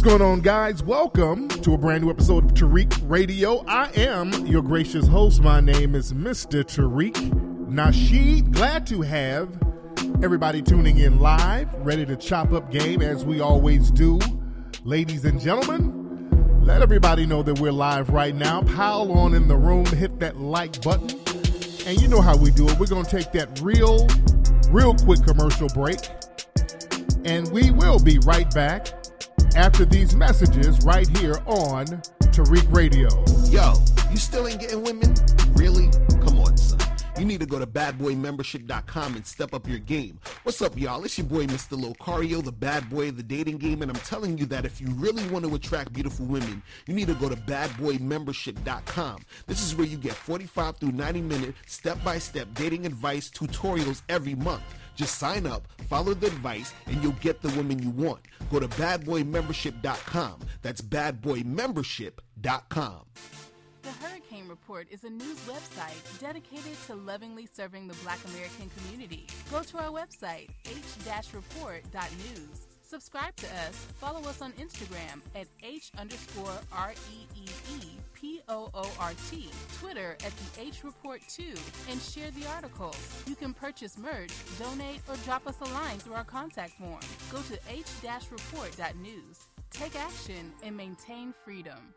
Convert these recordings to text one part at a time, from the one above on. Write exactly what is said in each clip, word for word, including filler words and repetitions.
going on, guys? Welcome to a brand new episode of Tariq Radio. I am your gracious host. My name is Mister Tariq Nasheed. Glad to have everybody tuning in live, ready to chop up game as we always do. Ladies and gentlemen, let everybody know that we're live right now. Pile on in the room, hit that like button. And you know how we do it. We're going to take that real, real quick commercial break. And we will be right back after these messages right here on Tariq Radio. Yo, you still ain't getting women? Really? Come on, son. You need to go to bad boy membership dot com and step up your game. What's up, y'all? It's your boy, Mister Locario, the bad boy of the dating game, and I'm telling you that if you really want to attract beautiful women, you need to go to bad boy membership dot com. This is where you get forty-five through ninety minute step-by-step dating advice tutorials every month. Just sign up, follow the advice, and you'll get the women you want. Go to bad boy membership dot com. That's bad boy membership dot com. The Hurricane Report is a news website dedicated to lovingly serving the Black American community. Go to our website, h report dot news. Subscribe to us. Follow us on Instagram at H underscore R E E E P O O R T, Twitter at the H Report two, and share the articles. You can purchase merch, donate, or drop us a line through our contact form. Go to h report dot news. Take action and maintain freedom.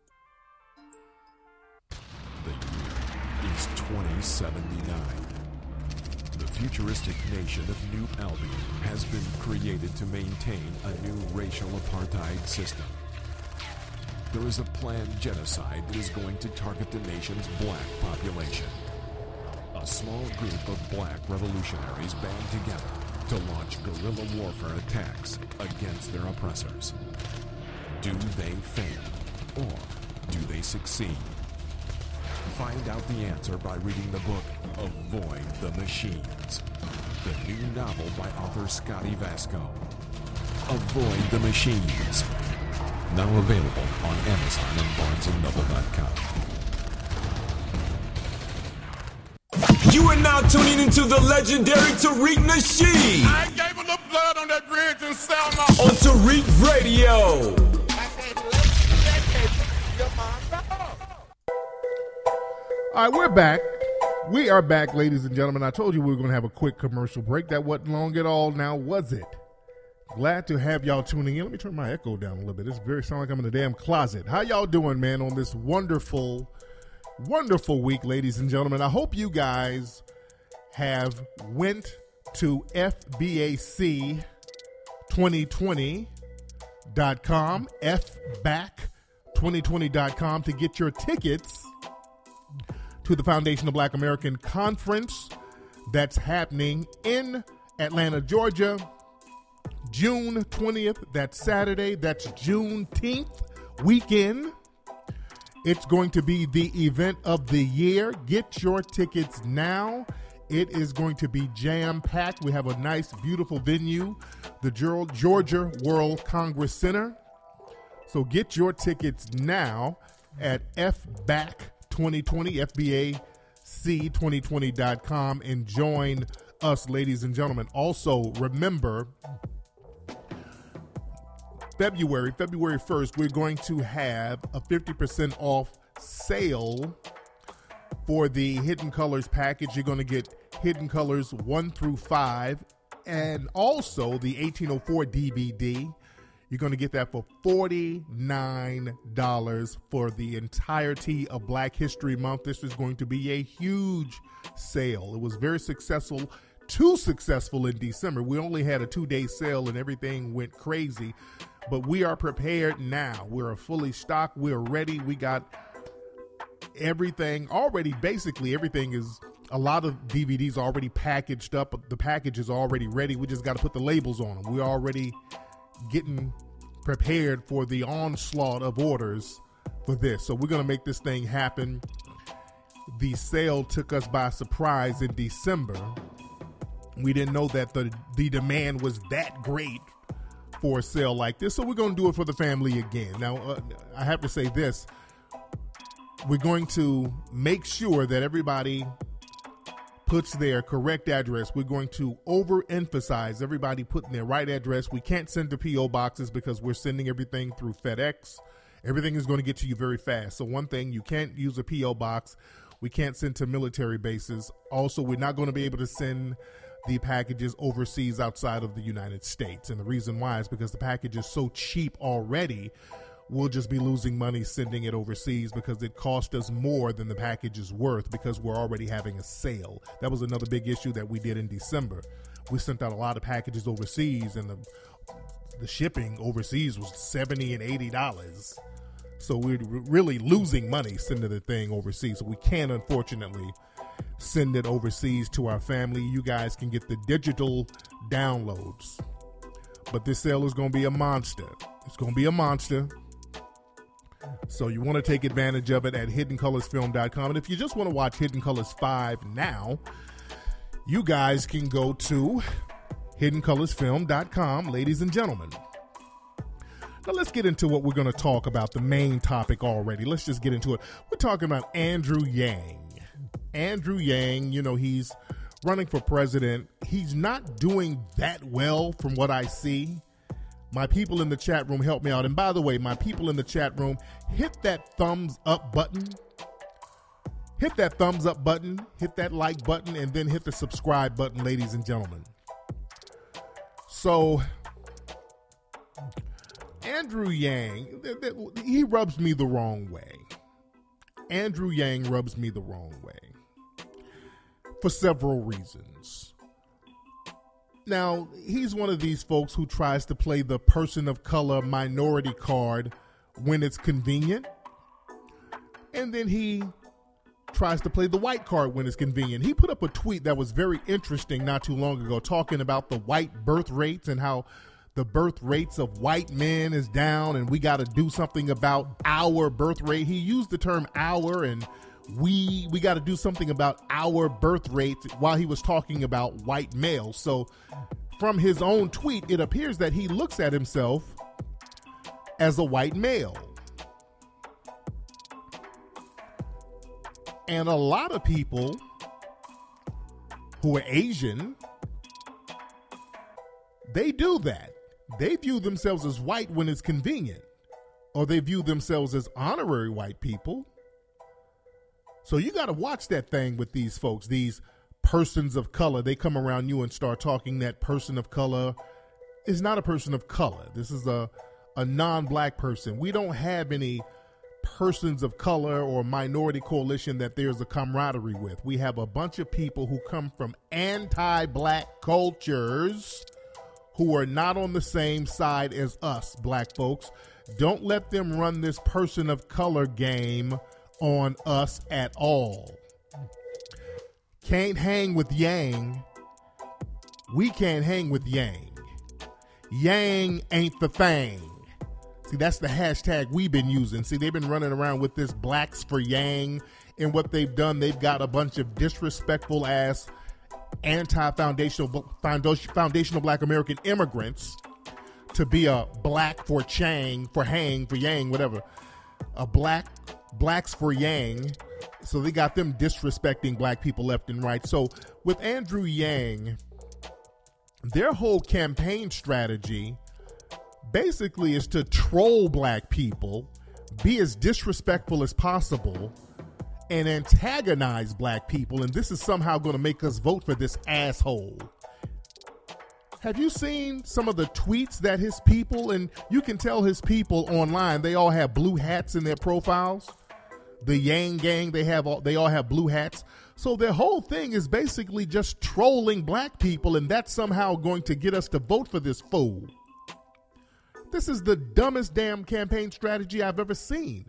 The year is twenty seventy-nine. The futuristic nation of New Albion has been created to maintain a new racial apartheid system. There is a planned genocide that is going to target the nation's black population. A small group of black revolutionaries band together to launch guerrilla warfare attacks against their oppressors. Do they fail, or do they succeed? Find out the answer by reading the book Avoid the Machines, the new novel by author Scotty Vasco. Avoid the Machines. Now available on Amazon and barnes and noble dot com. You are now tuning into the legendary Tariq Nasheed. I gave a little blood on that bridge and sound off. On Tariq Radio. All right, we're back. We are back, ladies and gentlemen. I told you we were going to have a quick commercial break. That wasn't long at all now, was it? Glad to have y'all tuning in. Let me turn my echo down a little bit. It's very sound like I'm in a damn closet. How y'all doing, man, on this wonderful, wonderful week, ladies and gentlemen? I hope you guys have went to F B A C twenty twenty dot com, F B A C twenty twenty dot com to get your tickets to the Foundation of Black American Conference that's happening in Atlanta, Georgia, June twentieth. That's Saturday. That's Juneteenth weekend. It's going to be the event of the year. Get your tickets now. It is going to be jam-packed. We have a nice, beautiful venue, the Georgia World Congress Center. So get your tickets now at F B A C twenty twenty, F B A C twenty twenty dot com, and join us, ladies and gentlemen. Also, remember, February, February first, we're going to have a fifty percent off sale for the Hidden Colors package. You're going to get Hidden Colors one through five, and also the eighteen oh four D V D. You're going to get that for forty-nine dollars for the entirety of Black History Month. This is going to be a huge sale. It was very successful, too successful in December. We only had a two-day sale and everything went crazy, but we are prepared now. We're fully stocked. We're ready. We got everything already. Basically, everything is, a lot of D V Ds already packaged up. The package is already ready. We just got to put the labels on them. We're already getting prepared for the onslaught of orders for this. So we're going to make this thing happen. The sale took us by surprise in December. We didn't know that the, the demand was that great for a sale like this. So we're going to do it for the family again. Now, uh, I have to say this. We're going to make sure that everybody puts their correct address. We're going to overemphasize everybody putting their right address. We can't send to P O boxes because we're sending everything through FedEx. Everything is going to get to you very fast. So one thing, you can't use a P O box. We can't send to military bases. Also, we're not going to be able to send the packages overseas outside of the United States. And the reason why is because the package is so cheap already. We'll just be losing money sending it overseas because it cost us more than the package is worth because we're already having a sale. That was another big issue that we did in December. We sent out a lot of packages overseas, and the the shipping overseas was seventy and eighty dollars. So we're really losing money sending the thing overseas. So we can, unfortunately, send it overseas to our family. You guys can get the digital downloads. But this sale is going to be a monster. It's going to be a monster. So you want to take advantage of it at hidden colors film dot com. And if you just want to watch Hidden Colors five now, you guys can go to hidden colors film dot com, ladies and gentlemen. Now let's get into what we're going to talk about, the main topic already. Let's just get into it. We're talking about Andrew Yang. Andrew Yang, you know, he's running for president. He's not doing that well from what I see. My people in the chat room, help me out. And by the way, my people in the chat room, hit that thumbs up button. Hit that thumbs up button, hit that like button, and then hit the subscribe button, ladies and gentlemen. So, Andrew Yang, he rubs me the wrong way. Andrew Yang rubs me the wrong way for several reasons. Now, he's one of these folks who tries to play the person of color minority card when it's convenient. And then he tries to play the white card when it's convenient. He put up a tweet that was very interesting not too long ago, talking about the white birth rates and how the birth rates of white men is down and we got to do something about our birth rate. He used the term our and we we got to do something about our birth rate while he was talking about white males. So from his own tweet, it appears that he looks at himself as a white male. And a lot of people who are Asian, they do that. They view themselves as white when it's convenient, or they view themselves as honorary white people. So you got to watch that thing with these folks, these persons of color. They come around you and start talking that person of color is not a person of color. This is a, a non-black person. We don't have any persons of color or minority coalition that there's a camaraderie with. We have a bunch of people who come from anti-black cultures who are not on the same side as us, black folks. Don't let them run this person of color game on us at all. Can't hang with Yang. We can't hang with Yang. Yang ain't the thing. See, that's the hashtag we've been using. See, they've been running around with this blacks for Yang, and what they've done, they've got a bunch of disrespectful ass anti-foundational foundational black American immigrants to be a black for Chang, for Hang, for Yang, whatever. A black blacks for Yang. So they got them disrespecting black people left and right. So with Andrew Yang, their whole campaign strategy basically is to troll black people, be as disrespectful as possible, and antagonize black people. And this is somehow going to make us vote for this asshole. Have you seen some of the tweets that his people, and you can tell his people online, they all have blue hats in their profiles. The Yang gang, they have all, they all have blue hats. So their whole thing is basically just trolling black people, and that's somehow going to get us to vote for this fool. This is the dumbest damn campaign strategy I've ever seen.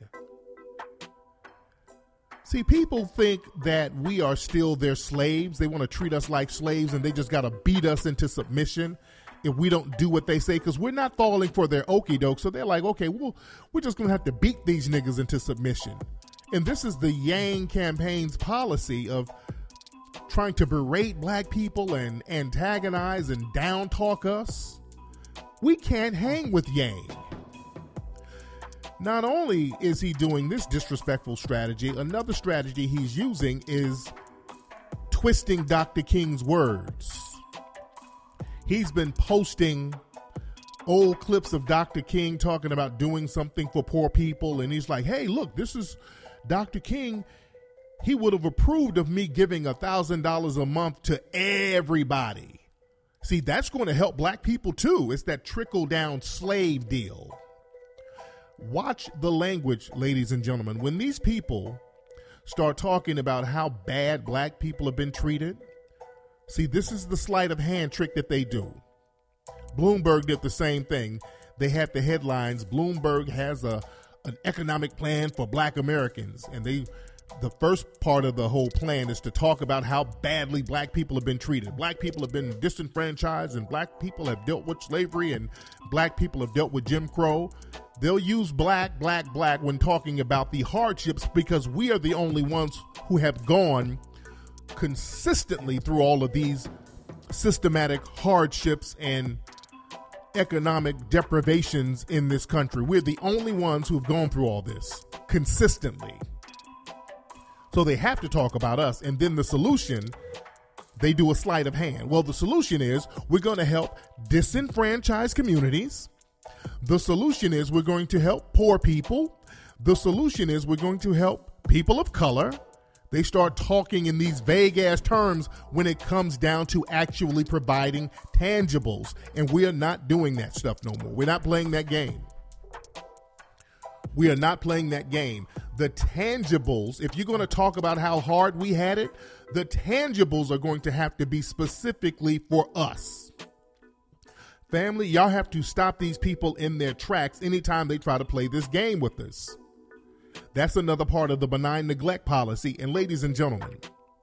See, people think that we are still their slaves. They want to treat us like slaves, and they just got to beat us into submission if we don't do what they say, because we're not falling for their okie doke. So they're like, okay, well, we're just going to have to beat these niggas into submission. And this is the Yang campaign's policy of trying to berate black people and antagonize and down talk us. We can't hang with Yang. Not only is he doing this disrespectful strategy, another strategy he's using is twisting Doctor King's words. He's been posting old clips of Doctor King talking about doing something for poor people. And he's like, hey, look, this is Doctor King. He would have approved of me giving one thousand dollars a month to everybody. See, that's going to help black people too. It's that trickle down slave deal. Watch the language, ladies and gentlemen. When these people start talking about how bad black people have been treated, see, this is the sleight of hand trick that they do. Bloomberg did the same thing. They had the headlines, Bloomberg has a an economic plan for black Americans. And they the first part of the whole plan is to talk about how badly black people have been treated. Black people have been disenfranchised, and black people have dealt with slavery, and black people have dealt with Jim Crow. They'll use black, black, black when talking about the hardships, because we are the only ones who have gone consistently through all of these systematic hardships and economic deprivations in this country. We're the only ones who've gone through all this consistently. So they have to talk about us. And then the solution, they do a sleight of hand. Well, the solution is we're going to help disenfranchised communities. The solution is we're going to help poor people. The solution is we're going to help people of color. They start talking in these vague ass terms when it comes down to actually providing tangibles. And we are not doing that stuff no more. We're not playing that game. We are not playing that game. The tangibles, if you're going to talk about how hard we had it, the tangibles are going to have to be specifically for us. Family, y'all have to stop these people in their tracks anytime they try to play this game with us. That's another part of the benign neglect policy. And ladies and gentlemen,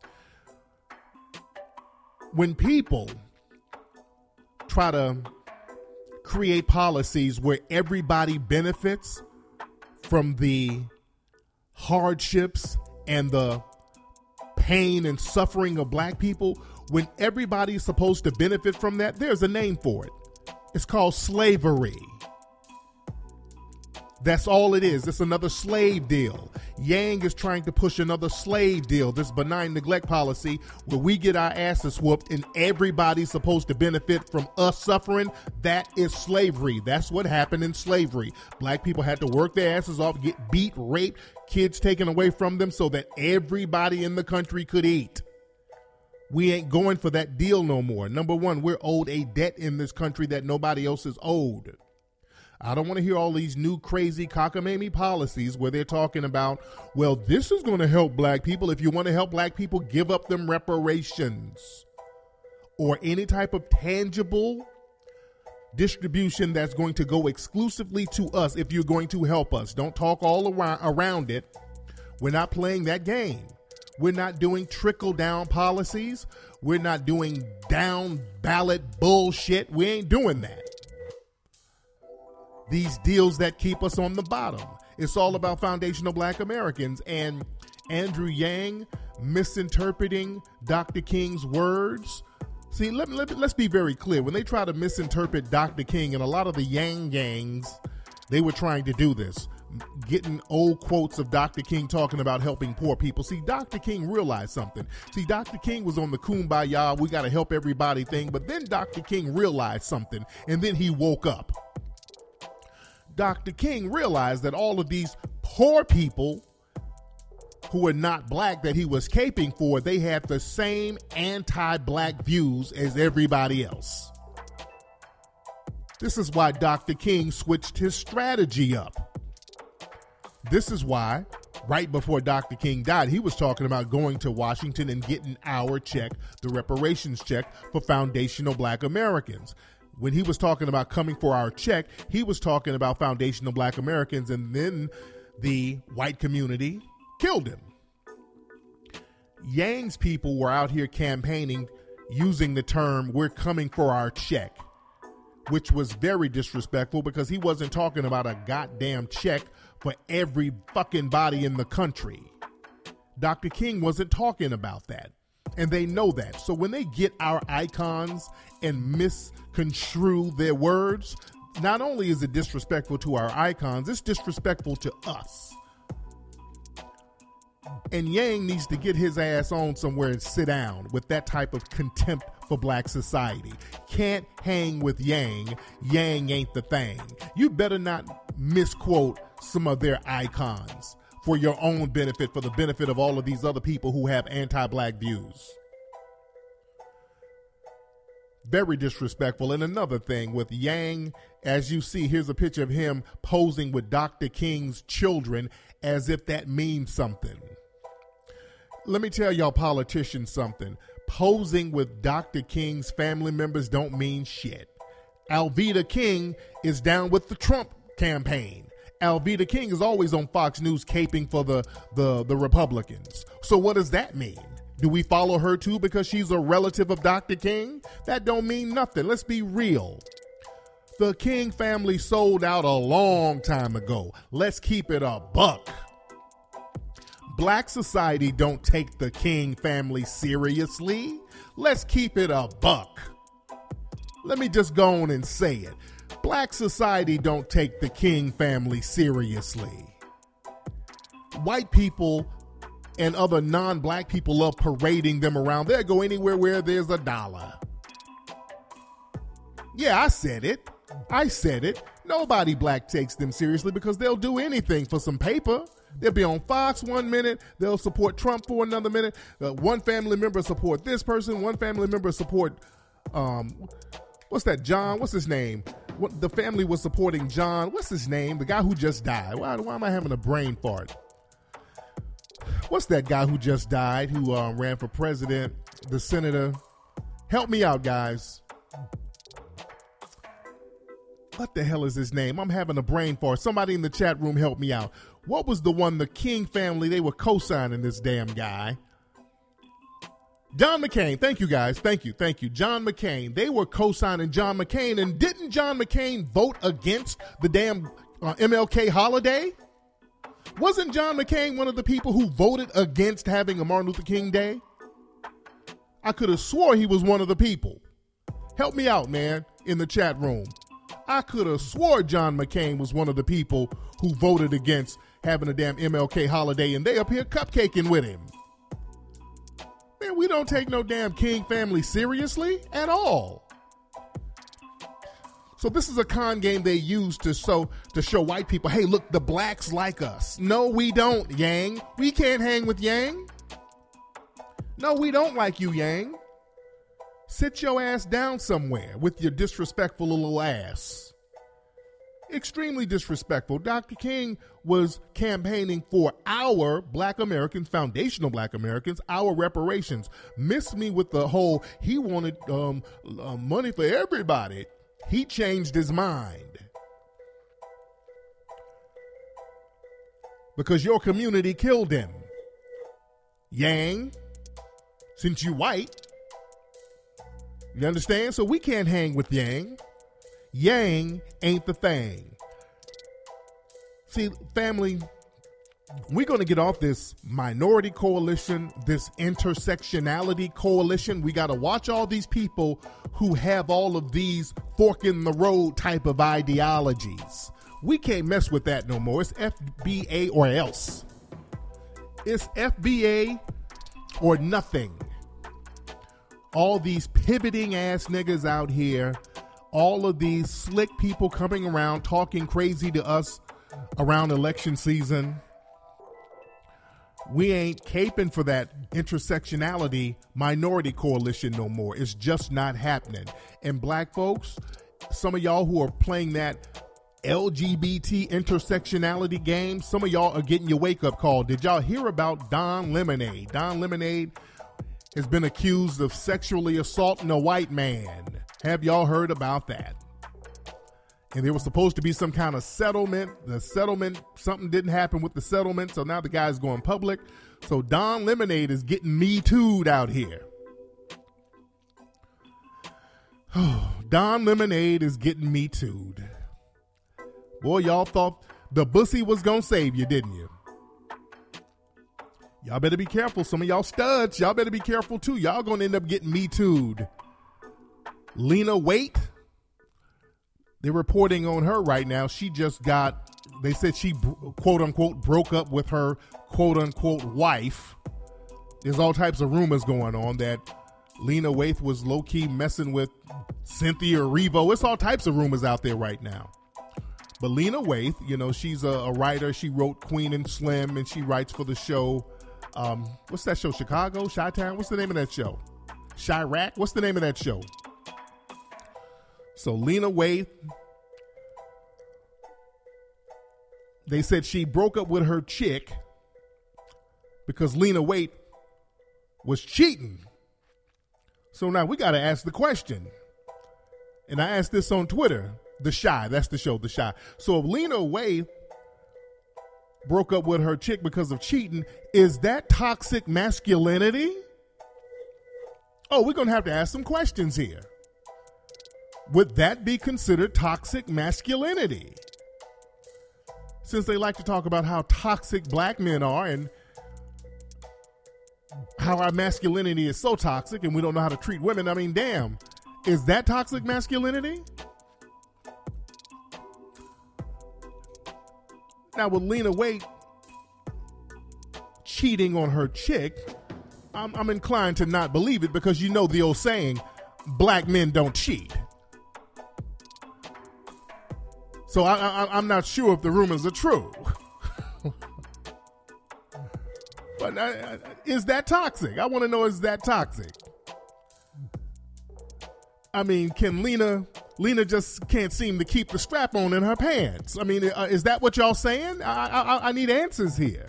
when people try to create policies where everybody benefits from the hardships and the pain and suffering of black people, when everybody's supposed to benefit from that, there's a name for it. It's called slavery. That's all it is. It's another slave deal. Yang is trying to push another slave deal, this benign neglect policy where we get our asses whooped and everybody's supposed to benefit from us suffering. That is slavery. That's what happened in slavery. Black people had to work their asses off, get beat, raped, kids taken away from them so that everybody in the country could eat. We ain't going for that deal no more. Number one, we're owed a debt in this country that nobody else is owed. I don't want to hear all these new crazy cockamamie policies where they're talking about, well, this is going to help black people. If you want to help black people, give up them reparations or any type of tangible distribution that's going to go exclusively to us. If you're going to help us, don't talk all around, around it. We're not playing that game. We're not doing trickle down policies. We're not doing down ballot bullshit. We ain't doing that. These deals that keep us on the bottom. It's all about foundational black Americans, and Andrew Yang misinterpreting Doctor King's words. See, let, let, let's be very clear. When they try to misinterpret Doctor King, and a lot of the Yang gangs, they were trying to do this, getting old quotes of Doctor King talking about helping poor people. See, Doctor King realized something. See, Doctor King was on the kumbaya, we got to help everybody thing, but then Doctor King realized something, and then he woke up. Doctor King realized that all of these poor people who were not black that he was caping for, they had the same anti-black views as everybody else. This is why Doctor King switched his strategy up. This is why, right before Doctor King died, he was talking about going to Washington and getting our check, the reparations check for foundational black Americans. When he was talking about coming for our check, he was talking about foundational black Americans, and then the white community killed him. Yang's people were out here campaigning using the term, we're coming for our check, which was very disrespectful because he wasn't talking about a goddamn check for every fucking body in the country. Doctor King wasn't talking about that. And they know that. So when they get our icons and misconstrue their words, not only is it disrespectful to our icons, it's disrespectful to us. And Yang needs to get his ass on somewhere and sit down with that type of contempt for black society. Can't hang with Yang. Yang ain't the thing. You better not misquote some of their icons for your own benefit, for the benefit of all of these other people who have anti-black views. Very disrespectful. And another thing with Yang, as you see, here's a picture of him posing with Doctor King's children as if that means something. Let me tell y'all politicians something. Posing with Doctor King's family members don't mean shit. Alveda King is down with the Trump campaign. Alveda King is always on Fox News caping for the, the, the Republicans. So what does that mean? Do we follow her too because she's a relative of Doctor King? That don't mean nothing. Let's be real. The King family sold out a long time ago. Let's keep it a buck. Black society don't take the King family seriously. Let's keep it a buck. Let me just go on and say it. Black society don't take the King family seriously. White people and other non-black people love parading them around. They'll go anywhere where there's a dollar. Yeah, I said it. I said it. Nobody black takes them seriously because they'll do anything for some paper. They'll be on Fox one minute. They'll support Trump for another minute. Uh, one family member support this person. One family member support, um, what's that, John? What's his name? What, the family was supporting John. What's his name? The guy who just died. Why, why am I having a brain fart? What's that guy who just died, who uh, ran for president, the senator? Help me out, guys. What the hell is his name? I'm having a brain fart. Somebody in the chat room help me out. What was the one, the King family, they were co-signing this damn guy? John McCain. Thank you, guys. Thank you. Thank you. John McCain. They were co-signing John McCain. And didn't John McCain vote against the damn uh, M L K holiday? Wasn't John McCain one of the people who voted against having a Martin Luther King Day? I could have swore he was one of the people. Help me out, man, in the chat room. I could have swore John McCain was one of the people who voted against having a damn M L K holiday, and they up here cupcaking with him. Man, we don't take no damn King family seriously at all. So this is a con game they use to show, to show white people, hey, look, the blacks like us. No, we don't, Yang. We can't hang with Yang. No, we don't like you, Yang. Sit your ass down somewhere with your disrespectful little ass. Extremely disrespectful. Doctor King was campaigning for our black Americans, foundational black Americans, our reparations. Miss me with the whole, he wanted um, uh, money for everybody. He changed his mind. Because your community killed him. Yang, since you white, you understand? So we can't hang with Yang. Yang ain't the thing. See, family, we're going to get off this minority coalition, this intersectionality coalition. We got to watch all these people who have all of these fork in the road type of ideologies. We can't mess with that no more. It's F B A or else. It's F B A or nothing. All these pivoting ass niggas out here, all of these slick people coming around talking crazy to us around election season. We ain't caping for that intersectionality minority coalition no more. It's just not happening. And black folks, some of y'all who are playing that L G B T intersectionality game, some of y'all are getting your wake-up call. Did y'all hear about Don Lemonade? Don Lemonade has been accused of sexually assaulting a white man. Have y'all heard about that? And there was supposed to be some kind of settlement. The settlement, something didn't happen with the settlement, so now the guy's going public. So Don Lemonade is getting Me Too'd out here. Don Lemonade is getting Me Too'd. Boy, y'all thought the bussy was going to save you, didn't you? Y'all better be careful. Some of y'all studs, y'all better be careful too. Y'all going to end up getting Me Too'd. Lena Waite, they're reporting on her right now. She just got they said she, quote unquote, broke up with her, quote unquote, wife. There's all types of rumors going on that Lena Waithe was low-key messing with Cynthia Erivo. It's all types of rumors out there right now. But Lena Waithe, you know, she's a, a writer. She wrote Queen and Slim, and she writes for the show. Um, what's that show? Chicago? Chi-Town? What's the name of that show? Chirac? What's the name of that show? So Lena Waithe, they said she broke up with her chick because Lena Waithe was cheating. So now we got to ask the question. And I asked this on Twitter. The Shy, that's the show, The Shy. So if Lena Waithe broke up with her chick because of cheating, is that toxic masculinity? Oh, we're going to have to ask some questions here. Would that be considered toxic masculinity? Since they like to talk about how toxic black men are and how our masculinity is so toxic and we don't know how to treat women, I mean, damn, is that toxic masculinity? Now, with Lena Waithe cheating on her chick, I'm, I'm inclined to not believe it because you know the old saying, black men don't cheat. So I, I, I'm not sure if the rumors are true. But uh, is that toxic? I want to know, is that toxic? I mean, can Lena... Lena just can't seem to keep the strap on in her pants. I mean, uh, is that what y'all saying? I, I I need answers here.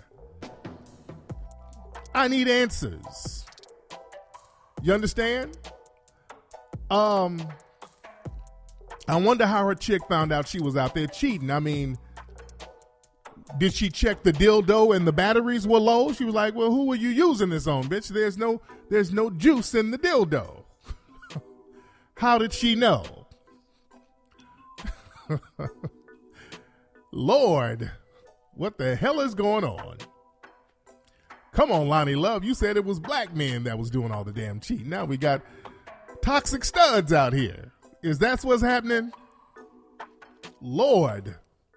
I need answers. You understand? Um, I wonder how her chick found out she was out there cheating. I mean, did she check the dildo and the batteries were low? She was like, "Well, who are you using this on, bitch? There's no there's no juice in the dildo." How did she know? Lord, what the hell is going on? Come on, Lonnie Love. You said it was black men that was doing all the damn cheating. Now we got toxic studs out here. Is that what's happening? Lord.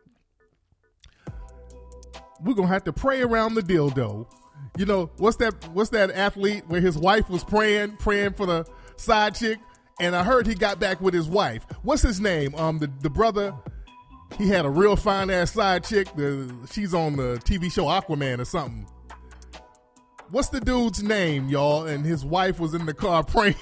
We're going to have to pray around the dildo. You know, what's that what's that athlete where his wife was praying, praying for the side chick? And I heard he got back with his wife. What's his name? Um, the, the brother, he had a real fine ass side chick. The, she's on the T V show Aquaman or something. What's the dude's name, y'all? And his wife was in the car praying.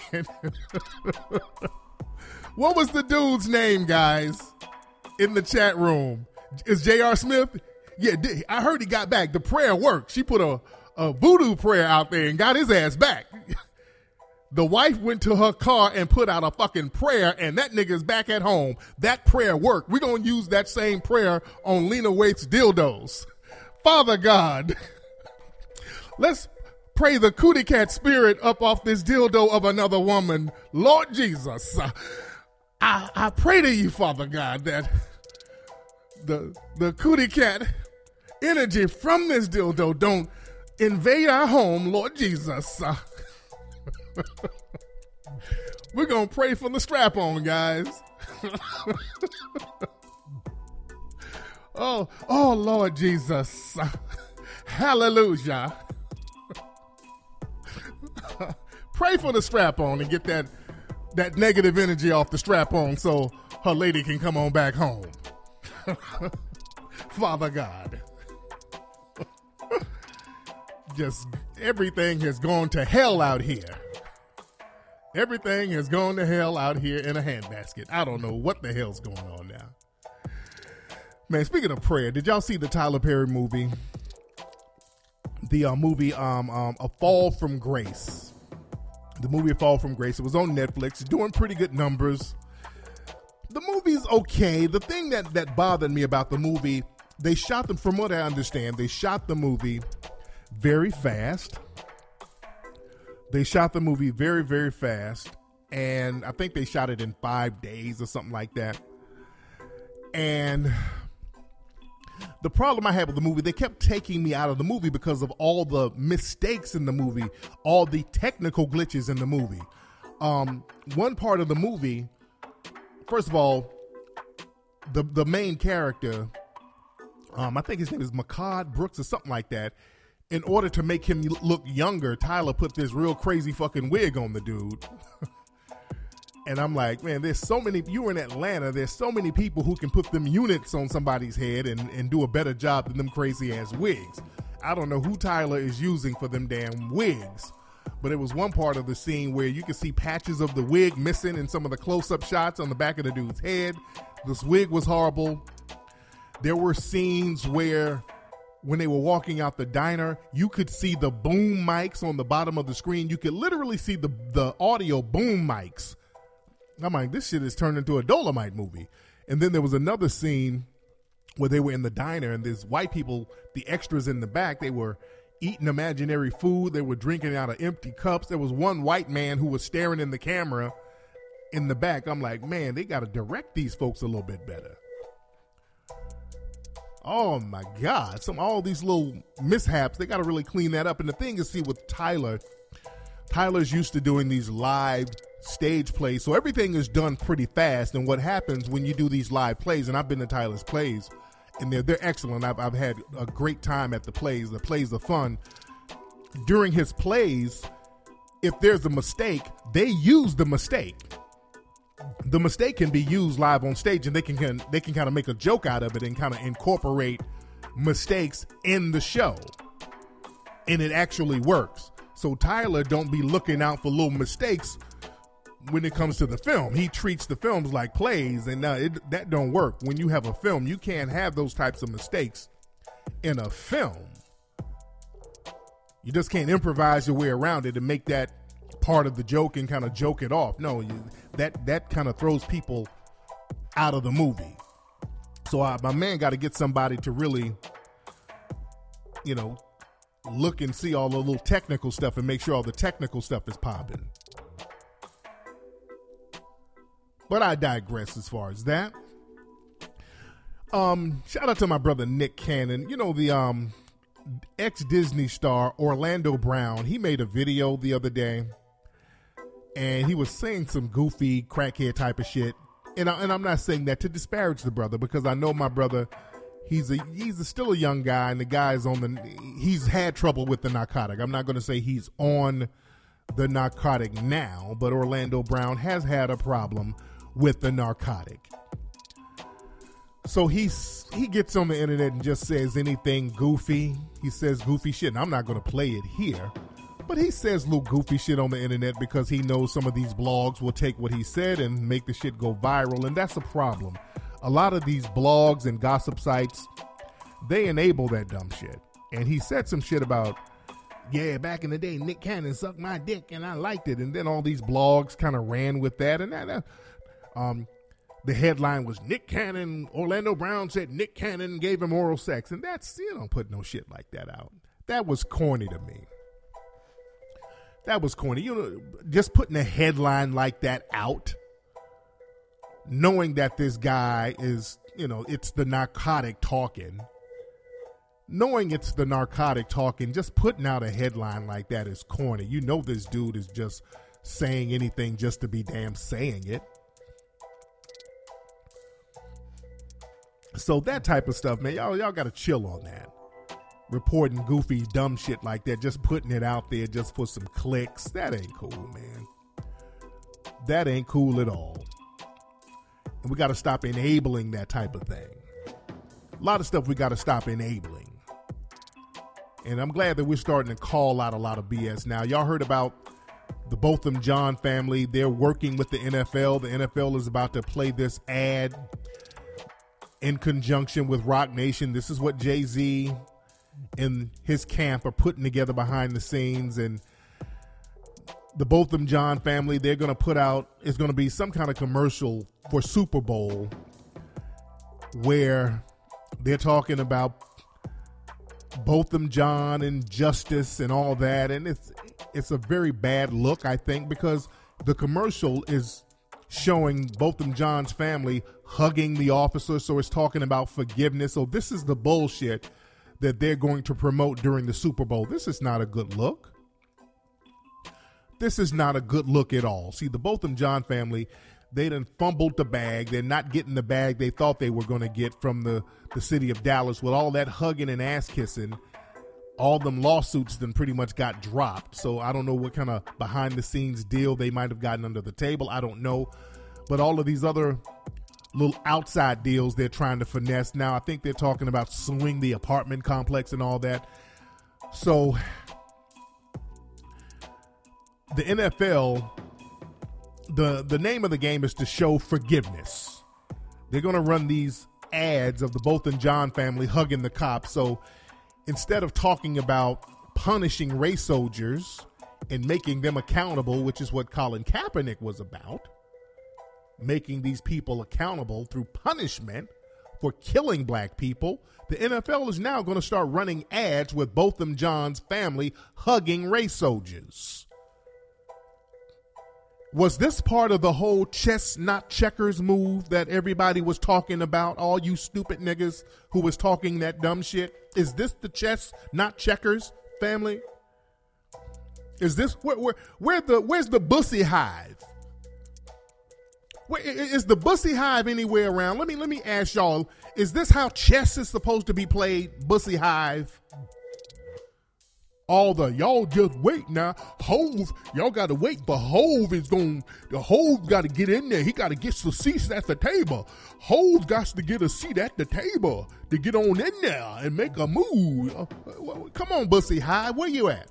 What was the dude's name, guys? In the chat room. Is J R. Smith? Yeah, I heard he got back. The prayer worked. She put a, a voodoo prayer out there and got his ass back. The wife went to her car and put out a fucking prayer, and that nigga's back at home. That prayer worked. We're going to use that same prayer on Lena Waithe's dildos. Father God, let's pray the cootie cat spirit up off this dildo of another woman. Lord Jesus, I, I pray to you, Father God, that the, the cootie cat energy from this dildo don't invade our home, Lord Jesus. We're going to pray for the strap-on, guys. oh, oh, Lord Jesus. Hallelujah. Pray for the strap-on and get that, that negative energy off the strap-on so her lady can come on back home. Father God. Just everything has gone to hell out here. Everything has gone to hell out here in a handbasket. I don't know what the hell's going on now. Man, speaking of prayer, did y'all see the Tyler Perry movie? The uh, movie um, um, A Fall from Grace. The movie A Fall from Grace. It was on Netflix, doing pretty good numbers. The movie's okay. The thing that, that bothered me about the movie, they shot them, from what I understand, they shot the movie very fast. They shot the movie very, very fast, and I think they shot it in five days or something like that. And the problem I had with the movie, they kept taking me out of the movie because of all the mistakes in the movie, all the technical glitches in the movie. Um, one part of the movie, first of all, the the main character, um, I think his name is Makad Brooks or something like that. In order to make him look younger, Tyler put this real crazy fucking wig on the dude. And I'm like, man, there's so many, you were in Atlanta, there's so many people who can put them units on somebody's head and, and do a better job than them crazy ass wigs. I don't know who Tyler is using for them damn wigs. But it was one part of the scene where you could see patches of the wig missing in some of the close-up shots on the back of the dude's head. This wig was horrible. There were scenes where when they were walking out the diner, you could see the boom mics on the bottom of the screen. You could literally see the, the audio boom mics. I'm like, this shit is turned into a Dolomite movie. And then there was another scene where they were in the diner and there's white people, the extras in the back, they were eating imaginary food. They were drinking out of empty cups. There was one white man who was staring in the camera in the back. I'm like, man, they got to direct these folks a little bit better. Oh my God. Some, all these little mishaps, they got to really clean that up. And the thing is, see, with Tyler, Tyler's used to doing these live stage plays. So everything is done pretty fast. And what happens when you do these live plays, and I've been to Tyler's plays, and they're, they're excellent. I've, I've had a great time at the plays. The plays are fun. During his plays, if there's a mistake, they use the mistake. The mistake can be used live on stage, and they can, can they can kind of make a joke out of it and kind of incorporate mistakes in the show. And it actually works. So Tyler don't be looking out for little mistakes when it comes to the film. He treats the films like plays, and uh, it, that don't work. When you have a film, you can't have those types of mistakes in a film. You just can't improvise your way around it and make that part of the joke and kind of joke it off. No, you, that that kind of throws people out of the movie. So uh, my man got to get somebody to really, you know, look and see all the little technical stuff and make sure all the technical stuff is popping. But I digress as far as that. Um, shout out to my brother Nick Cannon. You know, the um, ex-Disney star Orlando Brown. He made a video the other day, and he was saying some goofy crackhead type of shit. And, I, and I'm not saying that to disparage the brother, because I know my brother, he's a he's a, still a young guy, and the guy's on the, he's had trouble with the narcotic. I'm not going to say he's on the narcotic now, but Orlando Brown has had a problem with the narcotic. So he's he gets on the internet and just says anything goofy. He says goofy shit, and I'm not going to play it here, but he says little goofy shit on the internet because he knows some of these blogs will take what he said and make the shit go viral, and that's a problem. A lot of these blogs and gossip sites, they enable that dumb shit. And he said some shit about, yeah, back in the day, Nick Cannon sucked my dick and I liked it. And then all these blogs kind of ran with that. And that, that um, the headline was, Nick Cannon, Orlando Brown said Nick Cannon gave him oral sex. And that's, you don't put no shit like that out. That was corny to me. That was corny. You know, just putting a headline like that out, knowing that this guy is, you know, it's the narcotic talking. Knowing it's the narcotic talking, just putting out a headline like that is corny. You know this dude is just saying anything just to be damn saying it. So that type of stuff, man, y'all y'all got to chill on that. Reporting goofy, dumb shit like that, just putting it out there just for some clicks. That ain't cool, man. That ain't cool at all. And we got to stop enabling that type of thing. A lot of stuff we got to stop enabling. And I'm glad that we're starting to call out a lot of B S now. Y'all heard about the Botham Jean family. They're working with the N F L. The N F L is about to play this ad in conjunction with Rock Nation. This is what Jay-Z and his camp are putting together behind the scenes. And the Botham Jean family, they're going to put out, it's going to be some kind of commercial for Super Bowl where they're talking about Botham Jean and justice and all that. And it's it's a very bad look, I think, because the commercial is showing Botham Jean's family hugging the officer. So it's talking about forgiveness. So this is the bullshit that they're going to promote during the Super Bowl. This is not a good look. This is not a good look at all. See, the Botham Jean family, They done fumbled the bag. They're not getting the bag they thought they were going to get from the, the city of Dallas. With all that hugging and ass kissing, all them lawsuits then pretty much got dropped. So I don't know what kind of behind the scenes deal they might have gotten under the table. I don't know. But all of these other little outside deals they're trying to finesse. Now I think they're talking about suing the apartment complex and all that. So the N F L, the, the name of the game is to show forgiveness. They're going to run these ads of the Botham Jean family hugging the cops. So instead of talking about punishing race soldiers and making them accountable, which is what Colin Kaepernick was about, making these people accountable through punishment for killing black people, the N F L is now going to start running ads with Botham Jean's family hugging race soldiers. Was this part of the whole chess not checkers move that everybody was talking about? All you stupid niggas who was talking that dumb shit. Is this the chess not checkers family? Is this where where, where the where's the Bussy Hive? Where, is the Bussy Hive anywhere around? Let me let me ask y'all. Is this how chess is supposed to be played? Bussy Hive. All the y'all just wait now. Hove, y'all got to wait. But Hove is going. The Hove got to get in there. He got to get some seats at the table. Hove got to get a seat at the table to get on in there and make a move. Uh, come on, Bussy Hive, where you at?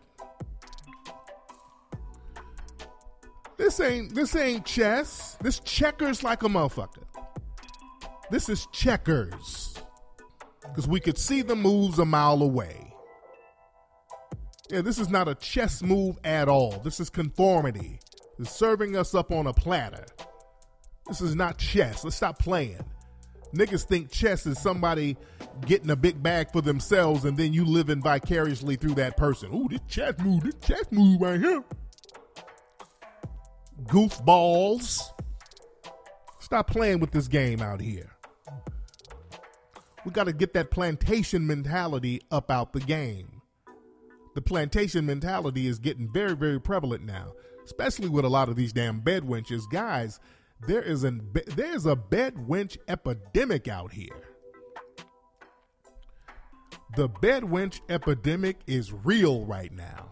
This ain't this ain't chess. This checkers like a motherfucker. This is checkers, because we could see the moves a mile away. Yeah, this is not a chess move at all. This is conformity. It's serving us up on a platter. This is not chess. Let's stop playing. Niggas think chess is somebody getting a big bag for themselves and then you living vicariously through that person. Ooh, this chess move, this chess move right here. Goofballs. Stop playing with this game out here. We got to get that plantation mentality up out the game. The plantation mentality is getting very, very prevalent now, especially with a lot of these damn bed wenches. Guys, there is an there's a bed wench epidemic out here. The bed wench epidemic is real right now.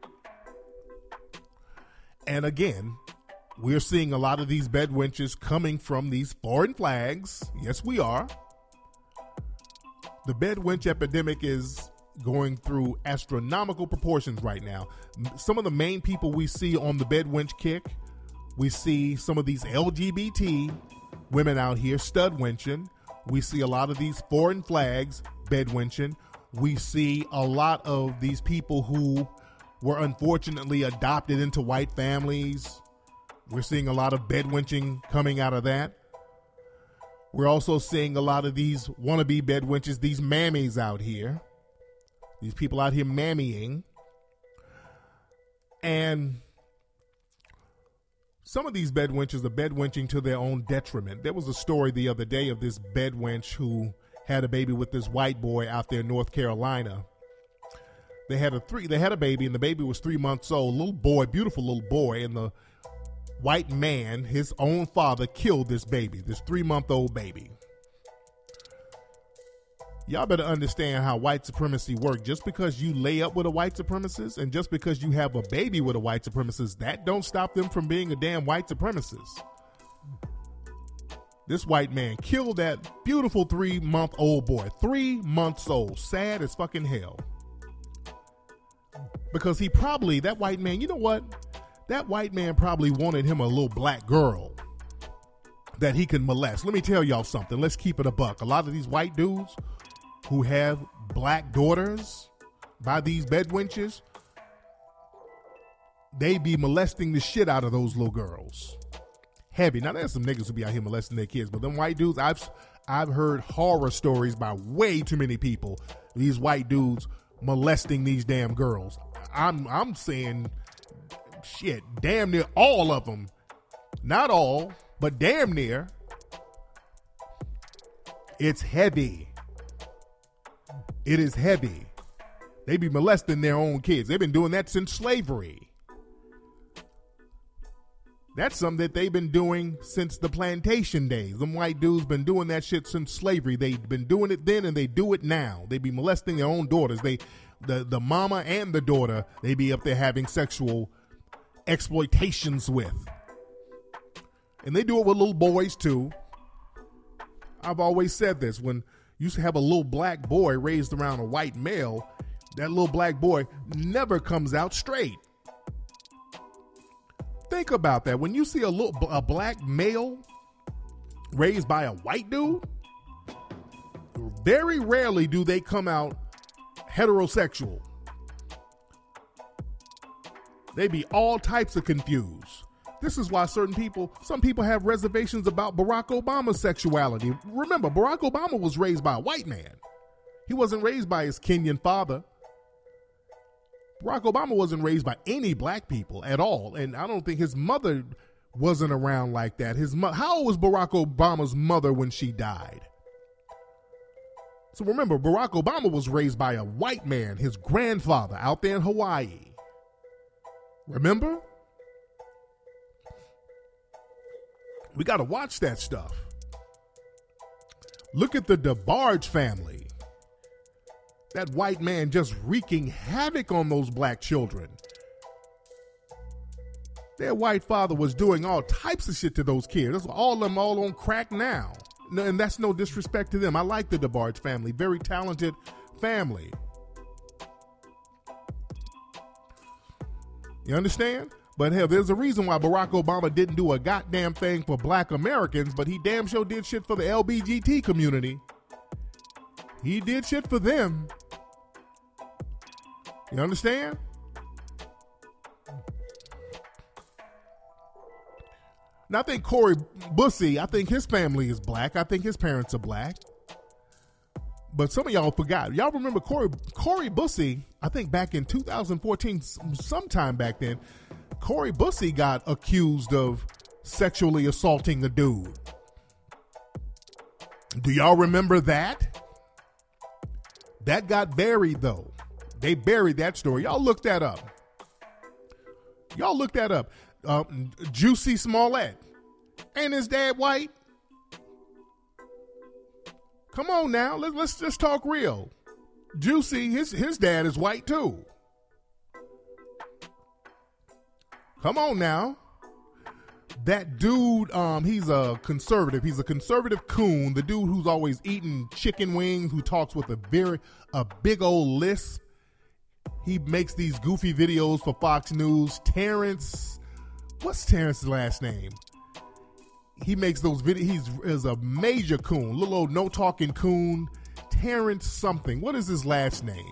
And again, we're seeing a lot of these bed wenches coming from these foreign flags. Yes, we are. The bed wench epidemic is going through astronomical proportions right now. Some of the main people we see on the bed wench kick, we see some of these L G B T women out here stud wenching. We see a lot of these foreign flags bed wenching. We see a lot of these people who were unfortunately adopted into white families. We're seeing a lot of bed wenching coming out of that. We're also seeing a lot of these wannabe bed wenches, these mammies out here. These people out here mammying. And some of these bed wenches are bed wenching to their own detriment. There was a story the other day of this bed wench who had a baby with this white boy out there in North Carolina. They had a three, they had a baby, and the baby was three months old. Little boy, beautiful little boy, and the white man, his own father, killed this baby, this three-month-old baby. Y'all better understand how white supremacy works. Just because you lay up with a white supremacist and just because you have a baby with a white supremacist, that don't stop them from being a damn white supremacist. This white man killed that beautiful three-month-old boy. Three months old. Sad as fucking hell. Because he probably, that white man, you know what? That white man probably wanted him a little black girl that he can molest. Let me tell y'all something. Let's keep it a buck. A lot of these white dudes who have black daughters by these bed wenches, they be molesting the shit out of those little girls. Heavy. Now there's some niggas who be out here molesting their kids, but them white dudes, I've I've heard horror stories by way too many people. These white dudes molesting these damn girls. I'm I'm saying shit, damn near all of them. Not all, but damn near. It's heavy. It is heavy. They be molesting their own kids. They've been doing that since slavery. That's something that they've been doing since the plantation days. Them white dudes been doing that shit since slavery. They've been doing it then and they do it now. They be molesting their own daughters. They, the, the mama and the daughter, they be up there having sexual exploitations with. And they do it with little boys too. I've always said this. When you used to have a little black boy raised around a white male, that little black boy never comes out straight. Think about that. When you see a little a black male raised by a white dude, very rarely do they come out heterosexual. They be all types of confused. This is why certain people, some people have reservations about Barack Obama's sexuality. Remember, Barack Obama was raised by a white man. He wasn't raised by his Kenyan father. Barack Obama wasn't raised by any black people at all, and I don't think his mother wasn't around like that. His mo- How old was Barack Obama's mother when she died? So remember, Barack Obama was raised by a white man, his grandfather, out there in Hawaii. Remember? We got to watch that stuff. Look at the DeBarge family. That white man just wreaking havoc on those black children. Their white father was doing all types of shit to those kids. That's all of them all on crack now. And that's no disrespect to them. I like the DeBarge family. Very talented family. You understand? But hell, there's a reason why Barack Obama didn't do a goddamn thing for black Americans, but he damn sure did shit for the L G B T community. He did shit for them. You understand? Now, I think Corey Bussey, I think his family is black. I think his parents are black. But some of y'all forgot. Y'all remember Corey, Corey Bussey, I think back in two thousand fourteen, sometime back then, Corey Bussey got accused of sexually assaulting a dude. Do y'all remember that? That got buried, though. They buried that story. Y'all look that up. Y'all look that up. Uh, Juicy Smollett. Ain't his dad white? Come on now. Let's, let's just talk real. Juicy, his, his dad is white, too. Come on now. That dude, um, he's a conservative. He's a conservative coon. The dude who's always eating chicken wings, who talks with a very, a big old lisp. He makes these goofy videos for Fox News. Terrence, what's Terrence's last name? He makes those videos. He's is a major coon, little old no talking coon. Terrence something. What is his last name?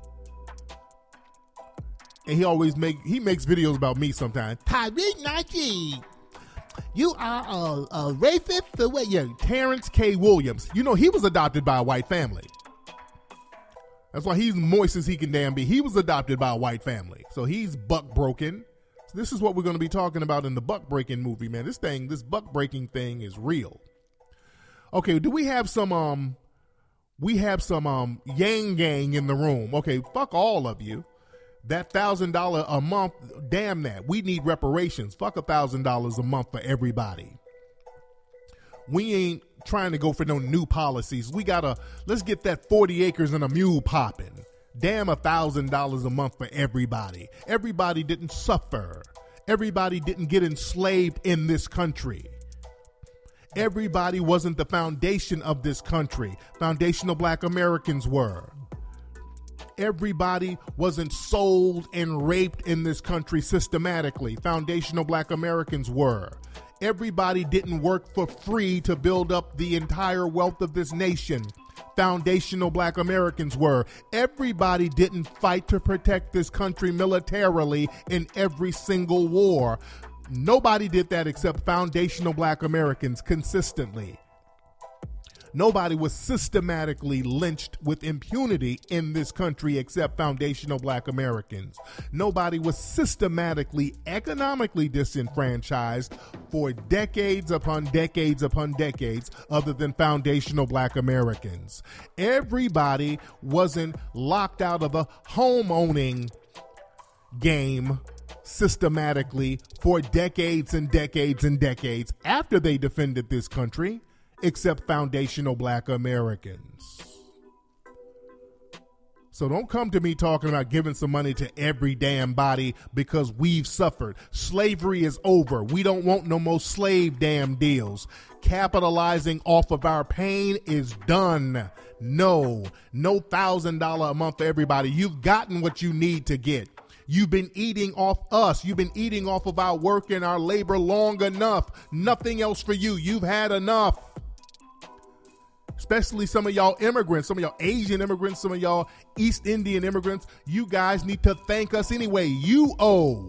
And he always make he makes videos about me sometimes. Tyreek Nike, you are a, a racist. The way, yeah, Terrence K. Williams. You know he was adopted by a white family. That's why he's moist as he can damn be. He was adopted by a white family, so he's buck broken. So this is what we're going to be talking about in the buck breaking movie, man. This thing, this buck breaking thing, is real. Okay, do we have some um? We have some um Yang Gang in the room. Okay, fuck all of you. That thousand dollar a month, damn that. We need reparations. Fuck a thousand dollars a month for everybody. We ain't trying to go for no new policies. We gotta let's get that forty acres and a mule popping. Damn a thousand dollars a month for everybody. Everybody didn't suffer. Everybody didn't get enslaved in this country. Everybody wasn't the foundation of this country. Foundational black Americans were. Everybody wasn't sold and raped in this country systematically. Foundational black Americans were. Everybody didn't work for free to build up the entire wealth of this nation. Foundational black Americans were. Everybody didn't fight to protect this country militarily in every single war. Nobody did that except foundational black Americans consistently. Nobody was systematically lynched with impunity in this country except foundational black Americans. Nobody was systematically economically disenfranchised for decades upon decades upon decades other than foundational black Americans. Everybody wasn't locked out of the home owning game systematically for decades and decades and decades after they defended this country, except foundational black Americans. So don't come to me talking about giving some money to every damn body because we've suffered. Slavery is over. We don't want no more slave damn deals. Capitalizing off of our pain is done. No, no thousand dollar a month for everybody. You've gotten what you need to get. You've been eating off us. You've been eating off of our work and our labor long enough. Nothing else for you. You've had enough. Especially some of y'all immigrants, some of y'all Asian immigrants, some of y'all East Indian immigrants. You guys need to thank us anyway. You owe.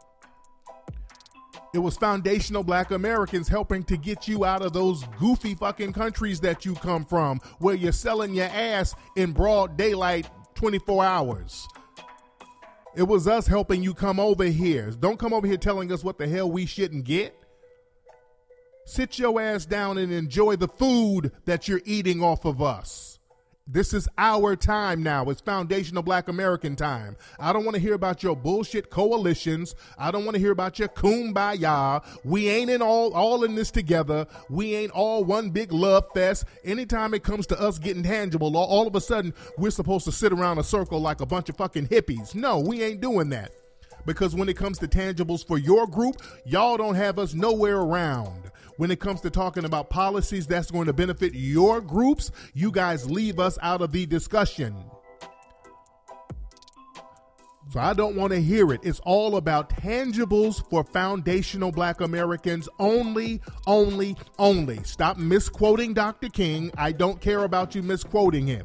It was foundational black Americans helping to get you out of those goofy fucking countries that you come from, where you're selling your ass in broad daylight twenty-four hours. It was us helping you come over here. Don't come over here telling us what the hell we shouldn't get. Sit your ass down and enjoy the food that you're eating off of us. This is our time now. It's foundational black American time. I don't want to hear about your bullshit coalitions. I don't want to hear about your kumbaya. We ain't in all, all in this together. We ain't all one big love fest. Anytime it comes to us getting tangible, all, all of a sudden we're supposed to sit around a circle like a bunch of fucking hippies. No, we ain't doing that. Because when it comes to tangibles for your group, y'all don't have us nowhere around. When it comes to talking about policies that's going to benefit your groups, you guys leave us out of the discussion. So I don't want to hear it. It's all about tangibles for foundational black Americans only, only, only. Stop misquoting Doctor King. I don't care about you misquoting him.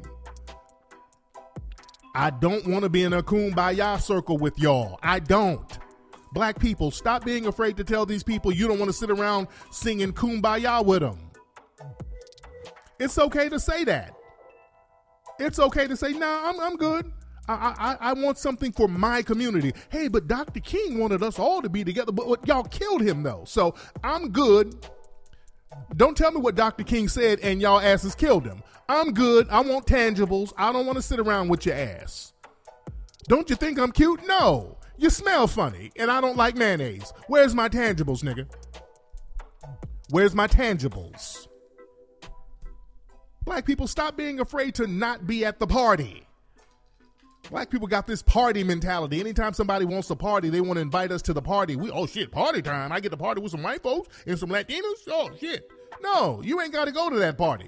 I don't want to be in a kumbaya circle with y'all. I don't. Black people, stop being afraid to tell these people you don't want to sit around singing kumbaya with them. It's okay to say that. It's okay to say, nah, I'm, I'm good. I, I, I want something for my community. Hey, but Doctor King wanted us all to be together, but what, y'all killed him though. So I'm good. Don't tell me what Doctor King said and y'all asses killed him. I'm good. I want tangibles. I don't want to sit around with your ass. Don't you think I'm cute? No. You smell funny, and I don't like mayonnaise. Where's my tangibles, nigga? Where's my tangibles? Black people, stop being afraid to not be at the party. Black people got this party mentality. Anytime somebody wants to party, they want to invite us to the party. We, oh shit, party time. I get to party with some white folks and some Latinos. Oh shit. No, you ain't got to go to that party.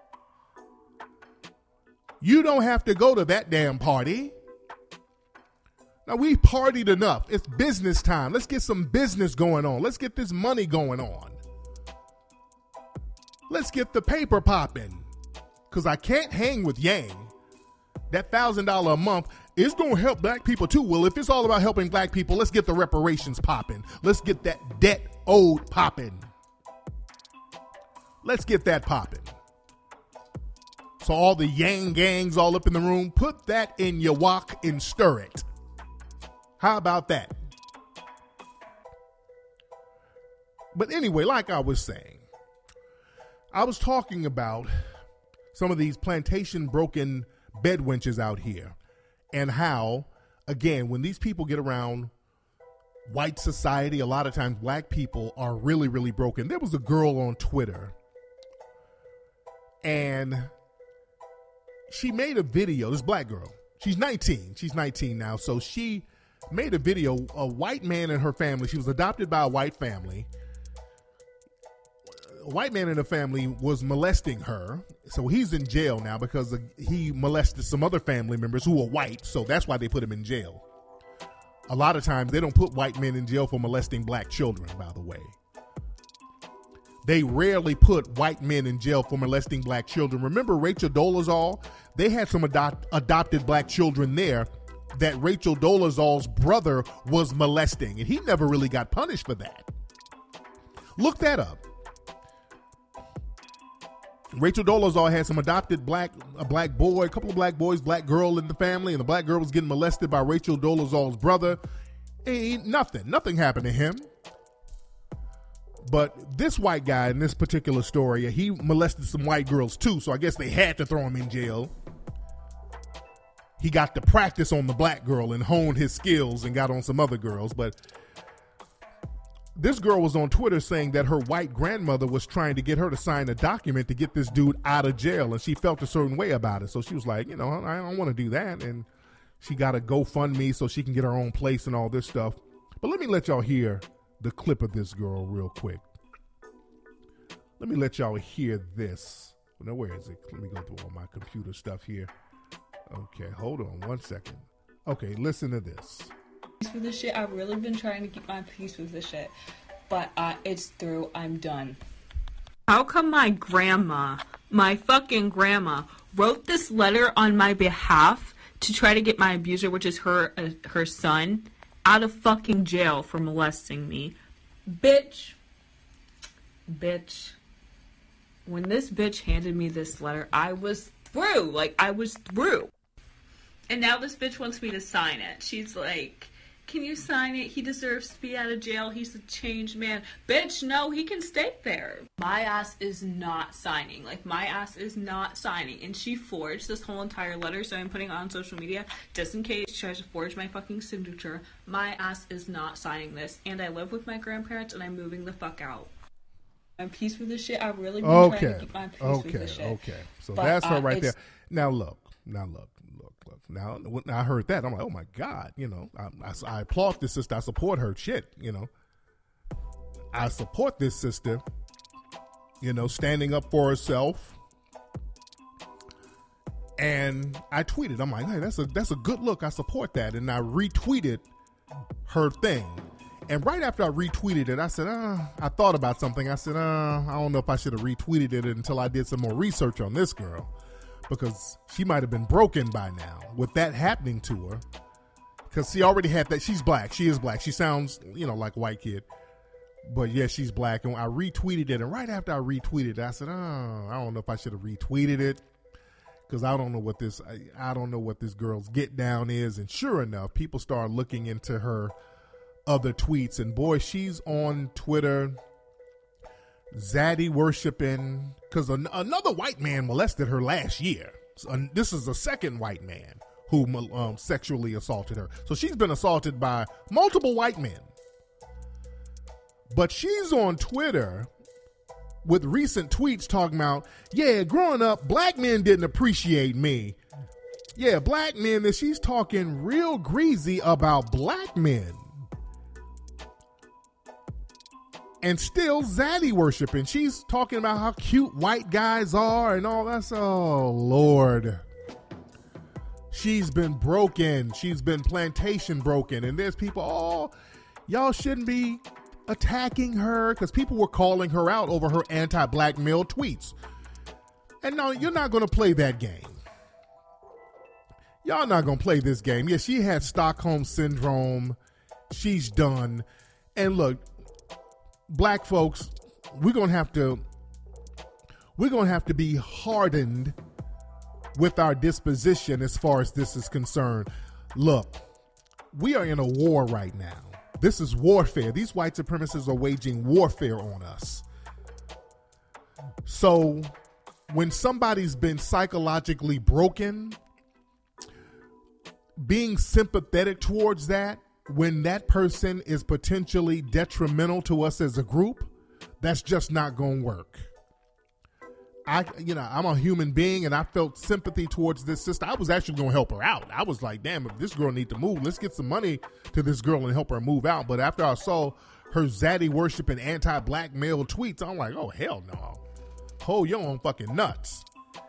You don't have to go to that damn party. Now, we partied enough. It's business time. Let's get some business going on. Let's get this money going on. Let's get the paper popping. Because I can't hang with Yang. That one thousand dollars a month is going to help black people too. Well, if it's all about helping black people, let's get the reparations popping. Let's get that debt owed popping. Let's get that popping. So all the Yang gangs all up in the room, put that in your wok and stir it. How about that? But anyway, like I was saying, I was talking about some of these plantation broken bed wenches out here and how, again, when these people get around white society, a lot of times black people are really, really broken. There was a girl on Twitter and she made a video, this black girl, she's nineteen, she's nineteen now, so she made a video, a white man and her family, she was adopted by a white family. A white man in the family was molesting her, so he's in jail now because he molested some other family members who were white, so that's why they put him in jail. A lot of times they don't put white men in jail for molesting black children, by the way. They rarely put white men in jail for molesting black children. Remember Rachel Dolezal? They had some adopt, adopted black children there that Rachel Dolezal's brother was molesting, and he never really got punished for that. Look that up. Rachel Dolezal had some adopted black, a black boy, a couple of black boys, black girl in the family, and the black girl was getting molested by Rachel Dolezal's brother. Ain't nothing, nothing happened to him. But this white guy in this particular story, he molested some white girls too, so I guess they had to throw him in jail. he got to practice on the black girl and hone his skills and got on some other girls. But this girl was on Twitter saying that her white grandmother was trying to get her to sign a document to get this dude out of jail, and she felt a certain way about it. So she was like, you know, I don't want to do that. And she got a GoFundMe so she can get her own place and all this stuff. But let me let y'all hear the clip of this girl real quick. Let me let y'all hear this. Now, where is it? Let me go through all my computer stuff here. Okay, hold on one second. Okay, listen to this. With this shit, I've really been trying to keep my peace with this shit, but uh, it's through. I'm done. How come my grandma, my fucking grandma, wrote this letter on my behalf to try to get my abuser, which is her uh, her son, out of fucking jail for molesting me? Bitch. Bitch. When this bitch handed me this letter, I was through. Like, I was through. And now this bitch wants me to sign it. She's like, can you sign it? He deserves to be out of jail. He's a changed man. Bitch, no, he can stay there. My ass is not signing. Like, my ass is not signing. And she forged this whole entire letter, so I'm putting it on social media just in case she tries to forge my fucking signature. My ass is not signing this. And I live with my grandparents, and I'm moving the fuck out. I'm peace with this shit. I've really been okay. trying to keep my peace okay. with this shit. Okay, okay. So but, that's her uh, right there. Now look, now look. Now, when I heard that, I'm like, oh my God, you know, I, I, I applaud this sister. I support her shit, you know. I support this sister, you know, standing up for herself. And I tweeted, I'm like, hey, that's a that's a good look. I support that. And I retweeted her thing. And right after I retweeted it, I said, uh, I thought about something. I said, uh, I don't know if I should have retweeted it until I did some more research on this girl. Because she might have been broken by now with that happening to her. Because she already had that. She's black. She is black. She sounds, you know, like a white kid. But yeah, she's black. And I retweeted it. And right after I retweeted it, I said, oh, I don't know if I should have retweeted it. Because I don't know what this, I, I don't know what this girl's get down is. And sure enough, people start looking into her other tweets. And boy, she's on Twitter zaddy worshiping, because an- another white man molested her last year. So, uh, this is the second white man who um, sexually assaulted her. So she's been assaulted by multiple white men. But she's on Twitter with recent tweets talking about, yeah, growing up, black men didn't appreciate me. Yeah, black men, that she's talking real greasy about black men. And still zaddy worshiping. She's talking about how cute white guys are and all that. Oh, Lord. She's been broken. She's been plantation broken. And there's people, oh, y'all shouldn't be attacking her, because people were calling her out over her anti-black male tweets. And no, you're not going to play that game. Y'all not going to play this game. Yeah, she had Stockholm Syndrome. She's done. And look, black folks, we're gonna have to we're gonna have to be hardened with our disposition as far as this is concerned. Look, we are in a war right now. This is warfare. These white supremacists are waging warfare on us. So when somebody's been psychologically broken, being sympathetic towards that, when that person is potentially detrimental to us as a group, that's just not going to work. I, you know, I'm a human being, and I felt sympathy towards this sister. I was actually going to help her out. I was like, damn, if this girl needs to move, let's get some money to this girl and help her move out. But after I saw her zaddy worshiping anti-black male tweets, I'm like, oh, hell no. Oh, you're on fucking nuts.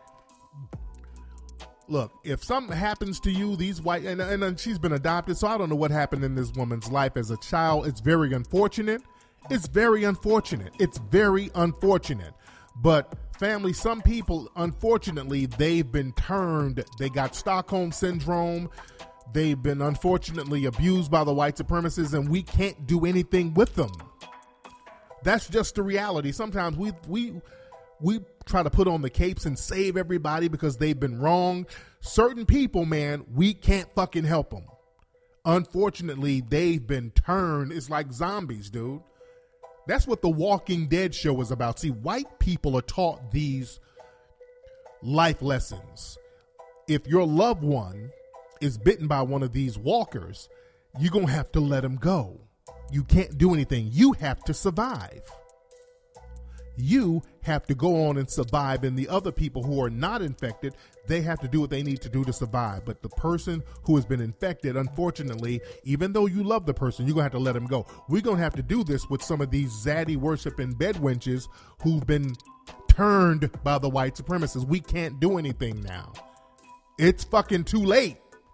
Look, if something happens to you, these white, and, and, and she's been adopted, so I don't know what happened in this woman's life as a child. It's very unfortunate. It's very unfortunate. It's very unfortunate. But family, some people, unfortunately, they've been turned. They got Stockholm Syndrome. They've been unfortunately abused by the white supremacists, and we can't do anything with them. That's just the reality. Sometimes we we we try to put on the capes and save everybody because they've been wrong. Certain people, man, we can't fucking help them. Unfortunately, they've been turned. It's like zombies, dude. That's what the Walking Dead show is about. See, white people are taught these life lessons. If your loved one is bitten by one of these walkers, you're going to have to let him go. You can't do anything. You have to survive. You have to go on and survive, and the other people who are not infected, they have to do what they need to do to survive. But the person who has been infected, unfortunately, even though you love the person, you're going to have to let them go. We're going to have to do this with some of these zaddy worshiping bedwenches who've been turned by the white supremacists. We can't do anything now. It's fucking too late.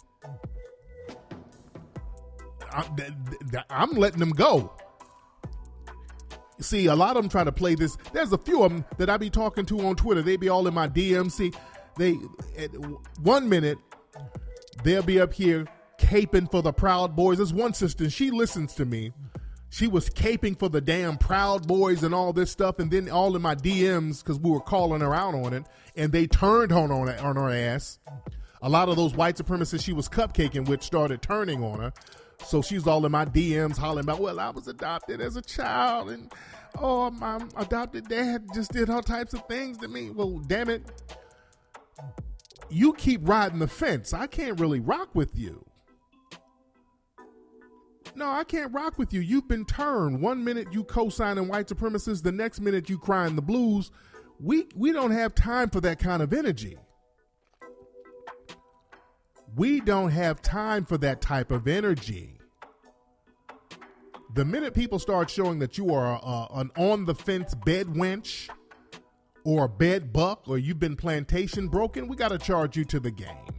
I'm, I'm letting them go. See, a lot of them try to play this. There's a few of them that I be talking to on Twitter. They be all in my D M. See, they at one minute they'll be up here caping for the Proud Boys. There's one sister, she listens to me. She was caping for the damn Proud Boys and all this stuff, and then all in my D Ms because we were calling her out on it, and they turned on on, on her ass. A lot of those white supremacists she was cupcaking with started turning on her. So she's all in my D Ms hollering about, well, I was adopted as a child, and oh, my adopted dad just did all types of things to me. Well, damn it. You keep riding the fence. I can't really rock with you. No, I can't rock with you. You've been turned. One minute you co-signing white supremacists, the next minute you crying the blues. We we don't have time for that kind of energy. We don't have time for that type of energy. The minute people start showing that you are uh, an on-the-fence bed wench or a bed buck or you've been plantation broken, we got to charge you to the game.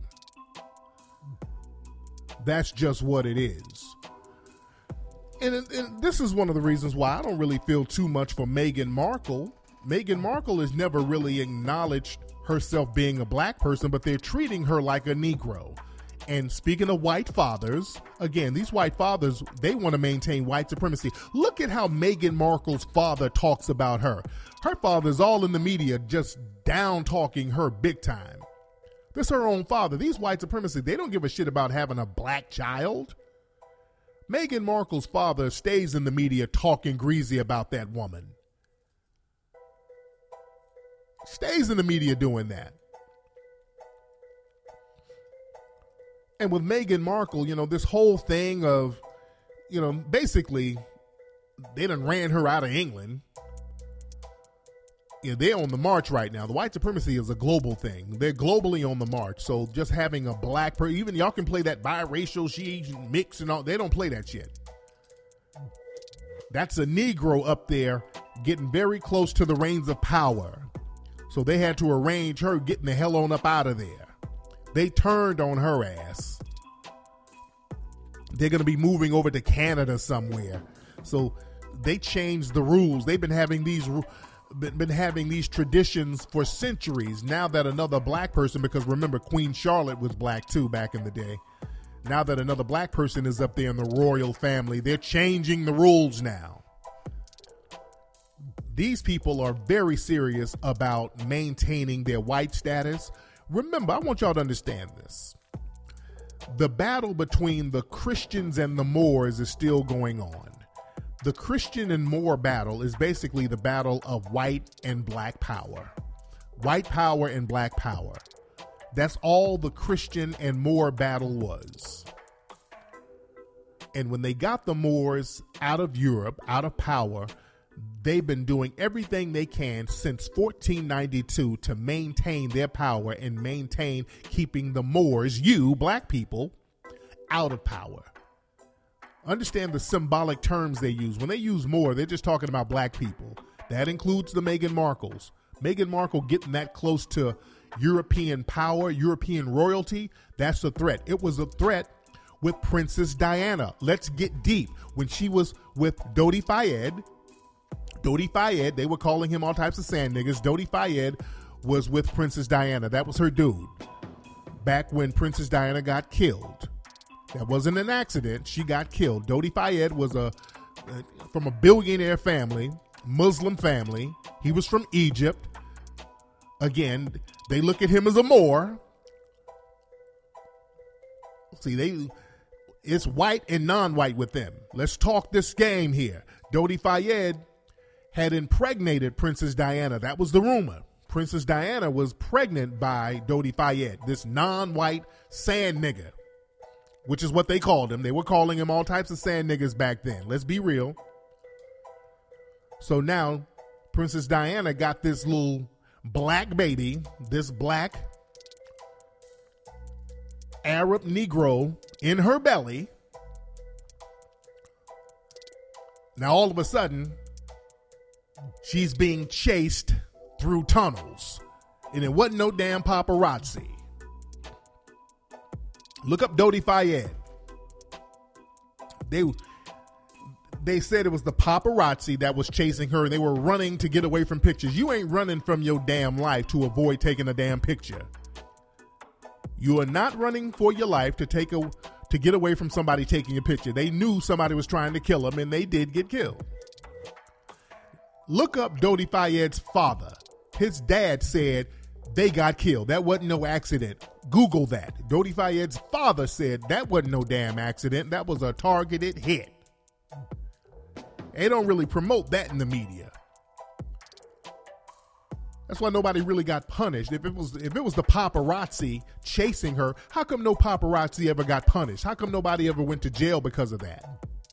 That's just what it is. And, and this is one of the reasons why I don't really feel too much for Meghan Markle. Meghan Markle has never really acknowledged herself being a black person, but they're treating her like a Negro. And speaking of white fathers, again, these white fathers, they want to maintain white supremacy. Look at how Meghan Markle's father talks about her. Her father's all in the media just down talking her big time. This is her own father. These white supremacists, they don't give a shit about having a black child. Meghan Markle's father stays in the media talking greasy about that woman. Stays in the media doing that. And with Meghan Markle, you know, this whole thing of, you know, basically they done ran her out of England. Yeah, they're on the march right now. The white supremacy is a global thing. They're globally on the march. So just having a black person, even y'all can play that biracial, she mix and all. They don't play that shit. That's a Negro up there getting very close to the reins of power. So they had to arrange her getting the hell on up out of there. They turned on her ass. They're going to be moving over to Canada somewhere. So they changed the rules. They've been having these been, been having these traditions for centuries. Now that another black person, because remember Queen Charlotte was black too back in the day. Now that another black person is up there in the royal family, they're changing the rules now. These people are very serious about maintaining their white status. Remember, I want y'all to understand this. The battle between the Christians and the Moors is still going on. The Christian and Moor battle is basically the battle of white and black power. White power and black power. That's all the Christian and Moor battle was. And when they got the Moors out of Europe, out of power, they've been doing everything they can since fourteen ninety-two to maintain their power and maintain keeping the Moors, you black people, out of power. Understand the symbolic terms they use. When they use Moor, they're just talking about black people. That includes the Meghan Markles. Meghan Markle getting that close to European power, European royalty, that's a threat. It was a threat with Princess Diana. Let's get deep. When she was with Dodi Fayed, Dodi Fayed, they were calling him all types of sand niggas. Dodi Fayed was with Princess Diana. That was her dude. Back when Princess Diana got killed. That wasn't an accident. She got killed. Dodi Fayed was a, a from a billionaire family, Muslim family. He was from Egypt. Again, they look at him as a Moor. See, they it's white and non-white with them. Let's talk this game here. Dodi Fayed had impregnated Princess Diana. That was the rumor. Princess Diana was pregnant by Dodi Fayed, this non-white sand nigga. which is what they called him. They were calling him all types of sand niggas back then. Let's be real. So now Princess Diana got this little black baby, this black Arab Negro in her belly. Now all of a sudden, she's being chased through tunnels. And it wasn't no damn paparazzi. Look up Dodi Fayed. They, they said it was the paparazzi that was chasing her. They were running to get away from pictures. You ain't running from your damn life to avoid taking a damn picture. You are not running for your life to take a to get away from somebody taking a picture. They knew somebody was trying to kill them, and they did get killed. Look up Dodi Fayed's father. His dad said they got killed. That wasn't no accident. Google that. Dodi Fayed's father said that wasn't no damn accident. That was a targeted hit. They don't really promote that in the media. That's why nobody really got punished. If it was if it was the paparazzi chasing her, how come no paparazzi ever got punished? How come nobody ever went to jail because of that?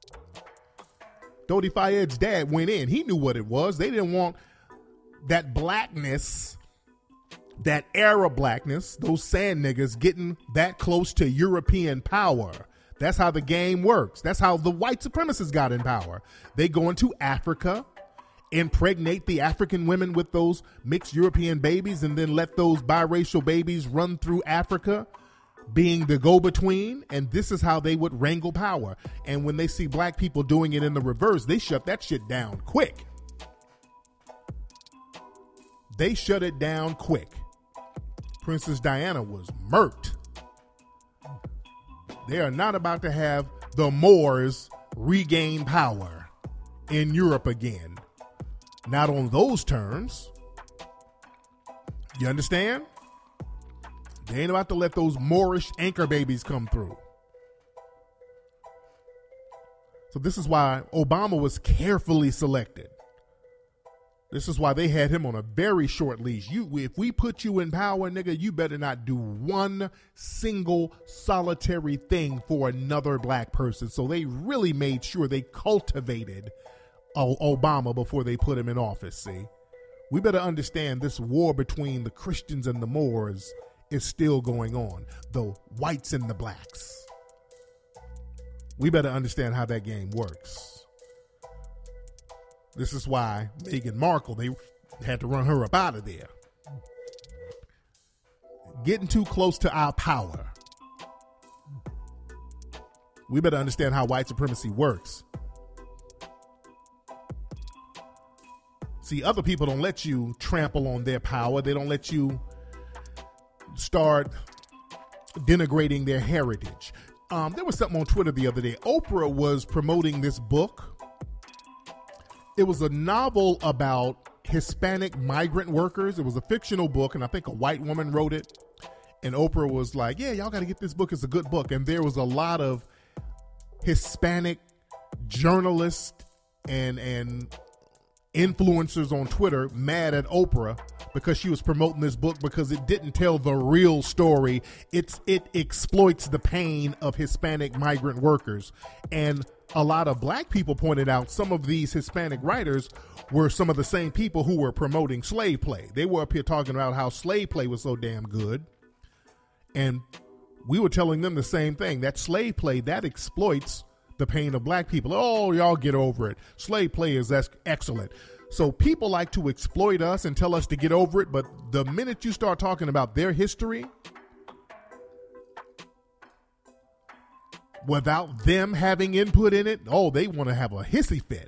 Dodi Fayed's dad went in. He knew what it was. They didn't want that blackness, that Arab blackness, those sand niggas getting that close to European power. That's how the game works. That's how the white supremacists got in power. They go into Africa, impregnate the African women with those mixed European babies, and then let those biracial babies run through Africa, being the go-between. And this is how they would wrangle power. And when they see black people doing it in the reverse, they shut that shit down quick. They shut it down quick. Princess Diana was murked. They are not about to have the Moors regain power in Europe again. Not on those terms. You understand? They ain't about to let those Moorish anchor babies come through. So this is why Obama was carefully selected. This is why they had him on a very short leash. You, if we put you in power, nigga, you better not do one single solitary thing for another black person. So they really made sure they cultivated Obama before they put him in office. See, we better understand this war between the Christians and the Moors is still going on, the whites and the blacks. We better understand how that game works. This is why Meghan Markle, they had to run her up out of there. Getting too close to our power. We better understand how white supremacy works. See, other people don't let you trample on their power. They don't let you start denigrating their heritage. Um, there was something on Twitter the other day. Oprah was promoting this book. It was a novel about Hispanic migrant workers. It was a fictional book, and I think a white woman wrote it. And Oprah was like, yeah, y'all got to get this book. It's a good book. And there was a lot of Hispanic journalists and and influencers on Twitter mad at Oprah because she was promoting this book because it didn't tell the real story. It's it exploits the pain of Hispanic migrant workers. And a lot of black people pointed out some of these Hispanic writers were some of the same people who were promoting slave play. They were up here talking about how slave play was so damn good. And we were telling them the same thing. That slave play, that exploits the pain of black people. Oh, y'all get over it. Slave play is excellent. So people like to exploit us and tell us to get over it. But the minute you start talking about their history, without them having input in it, oh, they want to have a hissy fit.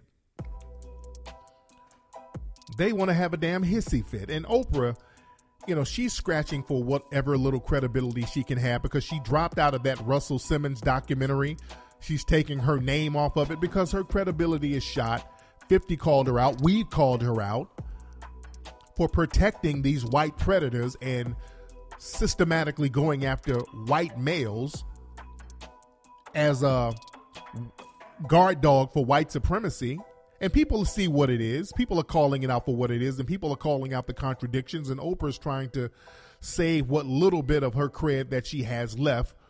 They want to have a damn hissy fit. And Oprah, you know, she's scratching for whatever little credibility she can have because she dropped out of that Russell Simmons documentary. She's taking her name off of it because her credibility is shot. fifty called her out. We called her out for protecting these white predators and systematically going after white males as a guard dog for white supremacy. And people see what it is. People are calling it out for what it is, and people are calling out the contradictions. And Oprah's trying to save what little bit of her cred that she has left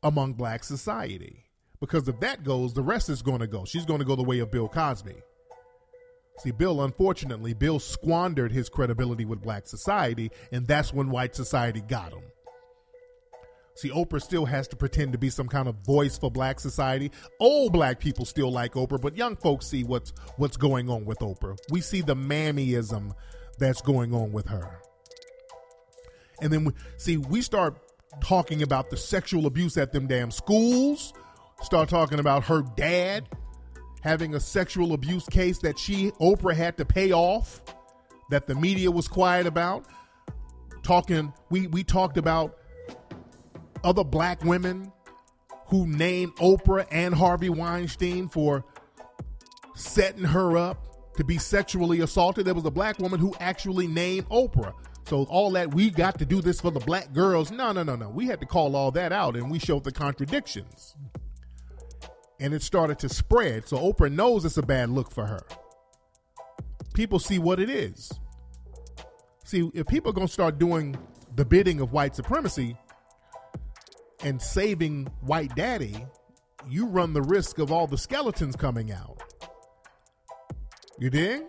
among black society. Because if that goes, the rest is going to go. She's going to go the way of Bill Cosby. See, Bill, unfortunately, Bill squandered his credibility with black society, and that's when white society got him. See, Oprah still has to pretend to be some kind of voice for black society. Old black people still like Oprah, but young folks see what's what's going on with Oprah. We see the mammyism that's going on with her. And then, we, see, we start talking about the sexual abuse at them damn schools, start talking about her dad having a sexual abuse case that she, Oprah, had to pay off, that the media was quiet about. Talking, we, we talked about other black women who named Oprah and Harvey Weinstein for setting her up to be sexually assaulted. There was a black woman who actually named Oprah. So all that, we got to do this for the black girls. No, no, no, no. We had to call all that out, and we showed the contradictions. And it started to spread. So Oprah knows it's a bad look for her. People see what it is. See, if people are going to start doing the bidding of white supremacy and saving white daddy, you run the risk of all the skeletons coming out. You dig?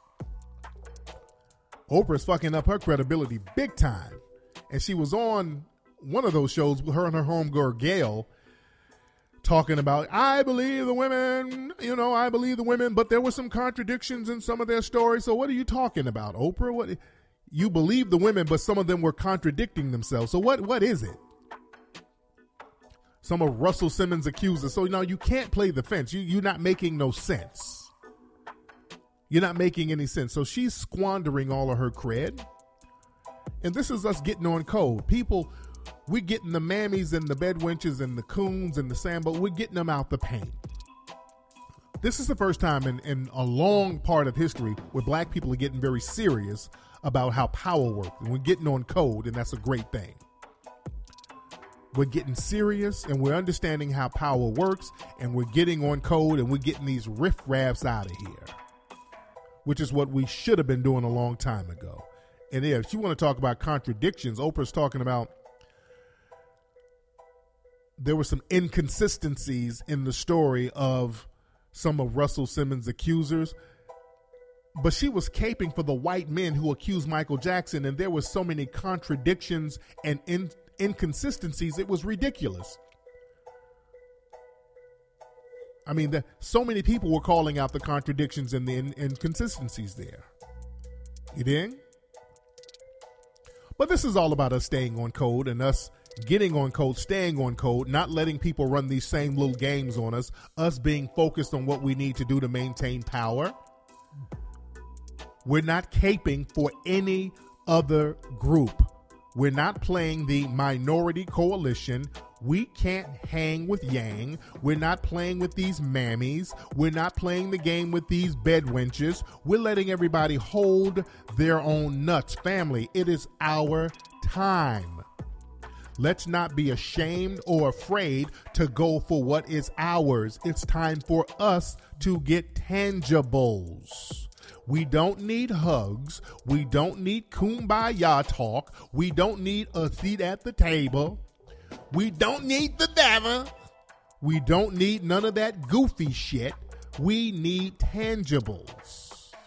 Oprah's fucking up her credibility big time. And she was on one of those shows with her and her homegirl Gail talking about, I believe the women, you know, I believe the women, but there were some contradictions in some of their stories. So what are you talking about, Oprah? What, you believe the women, but some of them were contradicting themselves. So what what is it? Some of Russell Simmons' accusers. So, you know, you can't play the fence. You, you're not making no sense. You're not making any sense. So she's squandering all of her cred. And this is us getting on code. People, we're getting the mammies and the bedwenches and the coons and the sambo. We're getting them out the paint. This is the first time in, in a long part of history where black people are getting very serious about how power works. And we're getting on code, and that's a great thing. We're getting serious, and we're understanding how power works, and we're getting on code, and we're getting these riff-raffs out of here, which is what we should have been doing a long time ago. And yeah, if you want to talk about contradictions, Oprah's talking about there were some inconsistencies in the story of some of Russell Simmons' accusers, but she was caping for the white men who accused Michael Jackson, and there were so many contradictions and in, inconsistencies, it was ridiculous. I mean, the, so many people were calling out the contradictions and the in, inconsistencies there. You dig? But this is all about us staying on code and us getting on code, staying on code, not letting people run these same little games on us, us being focused on what we need to do to maintain power. We're not caping for any other group. We're not playing the minority coalition. We can't hang with Yang. We're not playing with these mammies. We're not playing the game with these bedwenches. We're letting everybody hold their own nuts. Family, it is our time. Let's not be ashamed or afraid to go for what is ours. It's time for us to get tangibles. We don't need hugs. We don't need kumbaya talk. We don't need a seat at the table. We don't need the devil. We don't need none of that goofy shit. We need tangibles.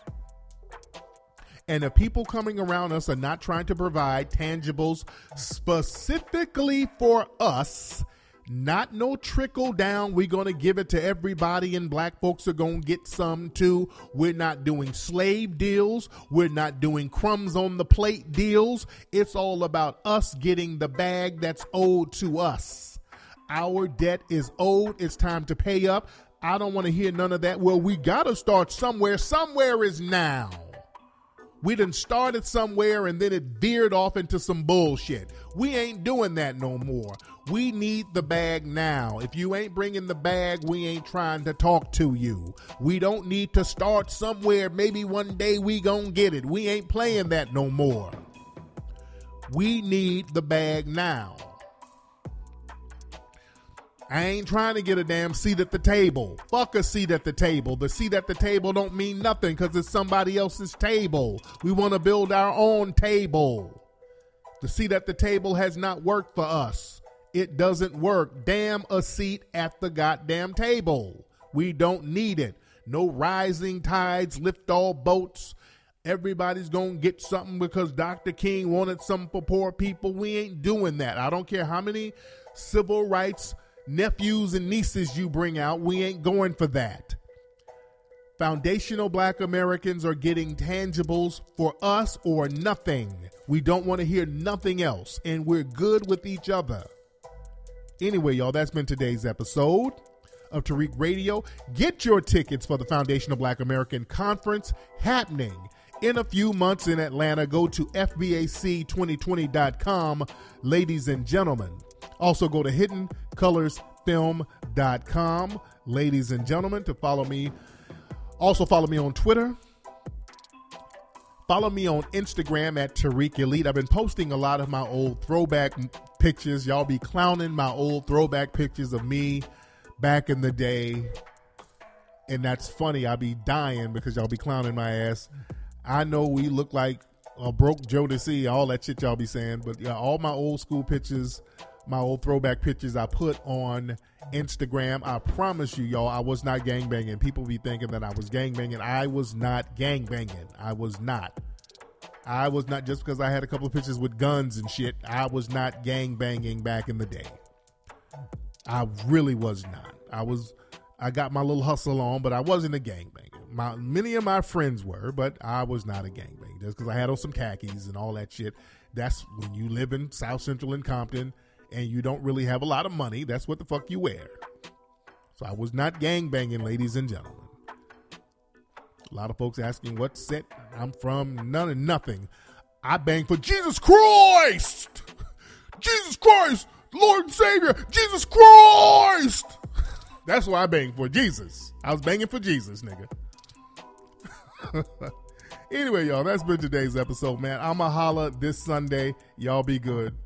And if people coming around us are not trying to provide tangibles specifically for us, not no trickle down, we're going to give it to everybody and black folks are going to get some too. We're not doing slave deals. We're not doing crumbs on the plate deals. It's all about us getting the bag that's owed to us. Our debt is owed. It's time to pay up. I don't want to hear none of that. Well, we got to start somewhere. Somewhere is now. We done started somewhere and then it veered off into some bullshit. We ain't doing that no more. We need the bag now. If you ain't bringing the bag, we ain't trying to talk to you. We don't need to start somewhere. Maybe one day we gonna get it. We ain't playing that no more. We need the bag now. I ain't trying to get a damn seat at the table. Fuck a seat at the table. The seat at the table don't mean nothing because it's somebody else's table. We want to build our own table. The seat at the table has not worked for us. It doesn't work. Damn a seat at the goddamn table. We don't need it. No rising tides lift all boats. Everybody's going to get something because Doctor King wanted something for poor people. We ain't doing that. I don't care how many civil rights nephews and nieces you bring out. We ain't going for that. Foundational Black Americans are getting tangibles for us or nothing. We don't want to hear nothing else, and we're good with each other. Anyway, y'all, that's been today's episode of Tariq Radio. Get your tickets for the Foundational Black American Conference happening in a few months in Atlanta. Go to F B A C twenty twenty dot com, ladies and gentlemen. Also go to hidden colors film dot com, ladies and gentlemen, to follow me. Also follow me on Twitter. Follow me on Instagram at Tariq Elite. I've been posting a lot of my old throwback pictures. Y'all be clowning my old throwback pictures of me back in the day. And that's funny. I'll be dying because y'all be clowning my ass. I know we look like a broke Jodeci, all that shit y'all be saying. But yeah, all my old school pictures, my old throwback pictures I put on Instagram. I promise you, y'all, I was not gangbanging. People be thinking that I was gangbanging. I was not gangbanging. I was not. I was not, just because I had a couple of pictures with guns and shit. I was not gangbanging back in the day. I really was not. I was, I got my little hustle on, but I wasn't a gangbanger. My, many of my friends were, but I was not a gangbanger. Just because I had on some khakis and all that shit. That's when you live in South Central in Compton and you don't really have a lot of money. That's what the fuck you wear. So I was not gangbanging, ladies and gentlemen. A lot of folks asking what set I'm from. None and nothing. I bang for Jesus Christ. Jesus Christ, Lord and Savior. Jesus Christ. That's what I bang for. Jesus. I was banging for Jesus, nigga. Anyway, y'all, that's been today's episode, man. I'ma holla this Sunday. Y'all be good.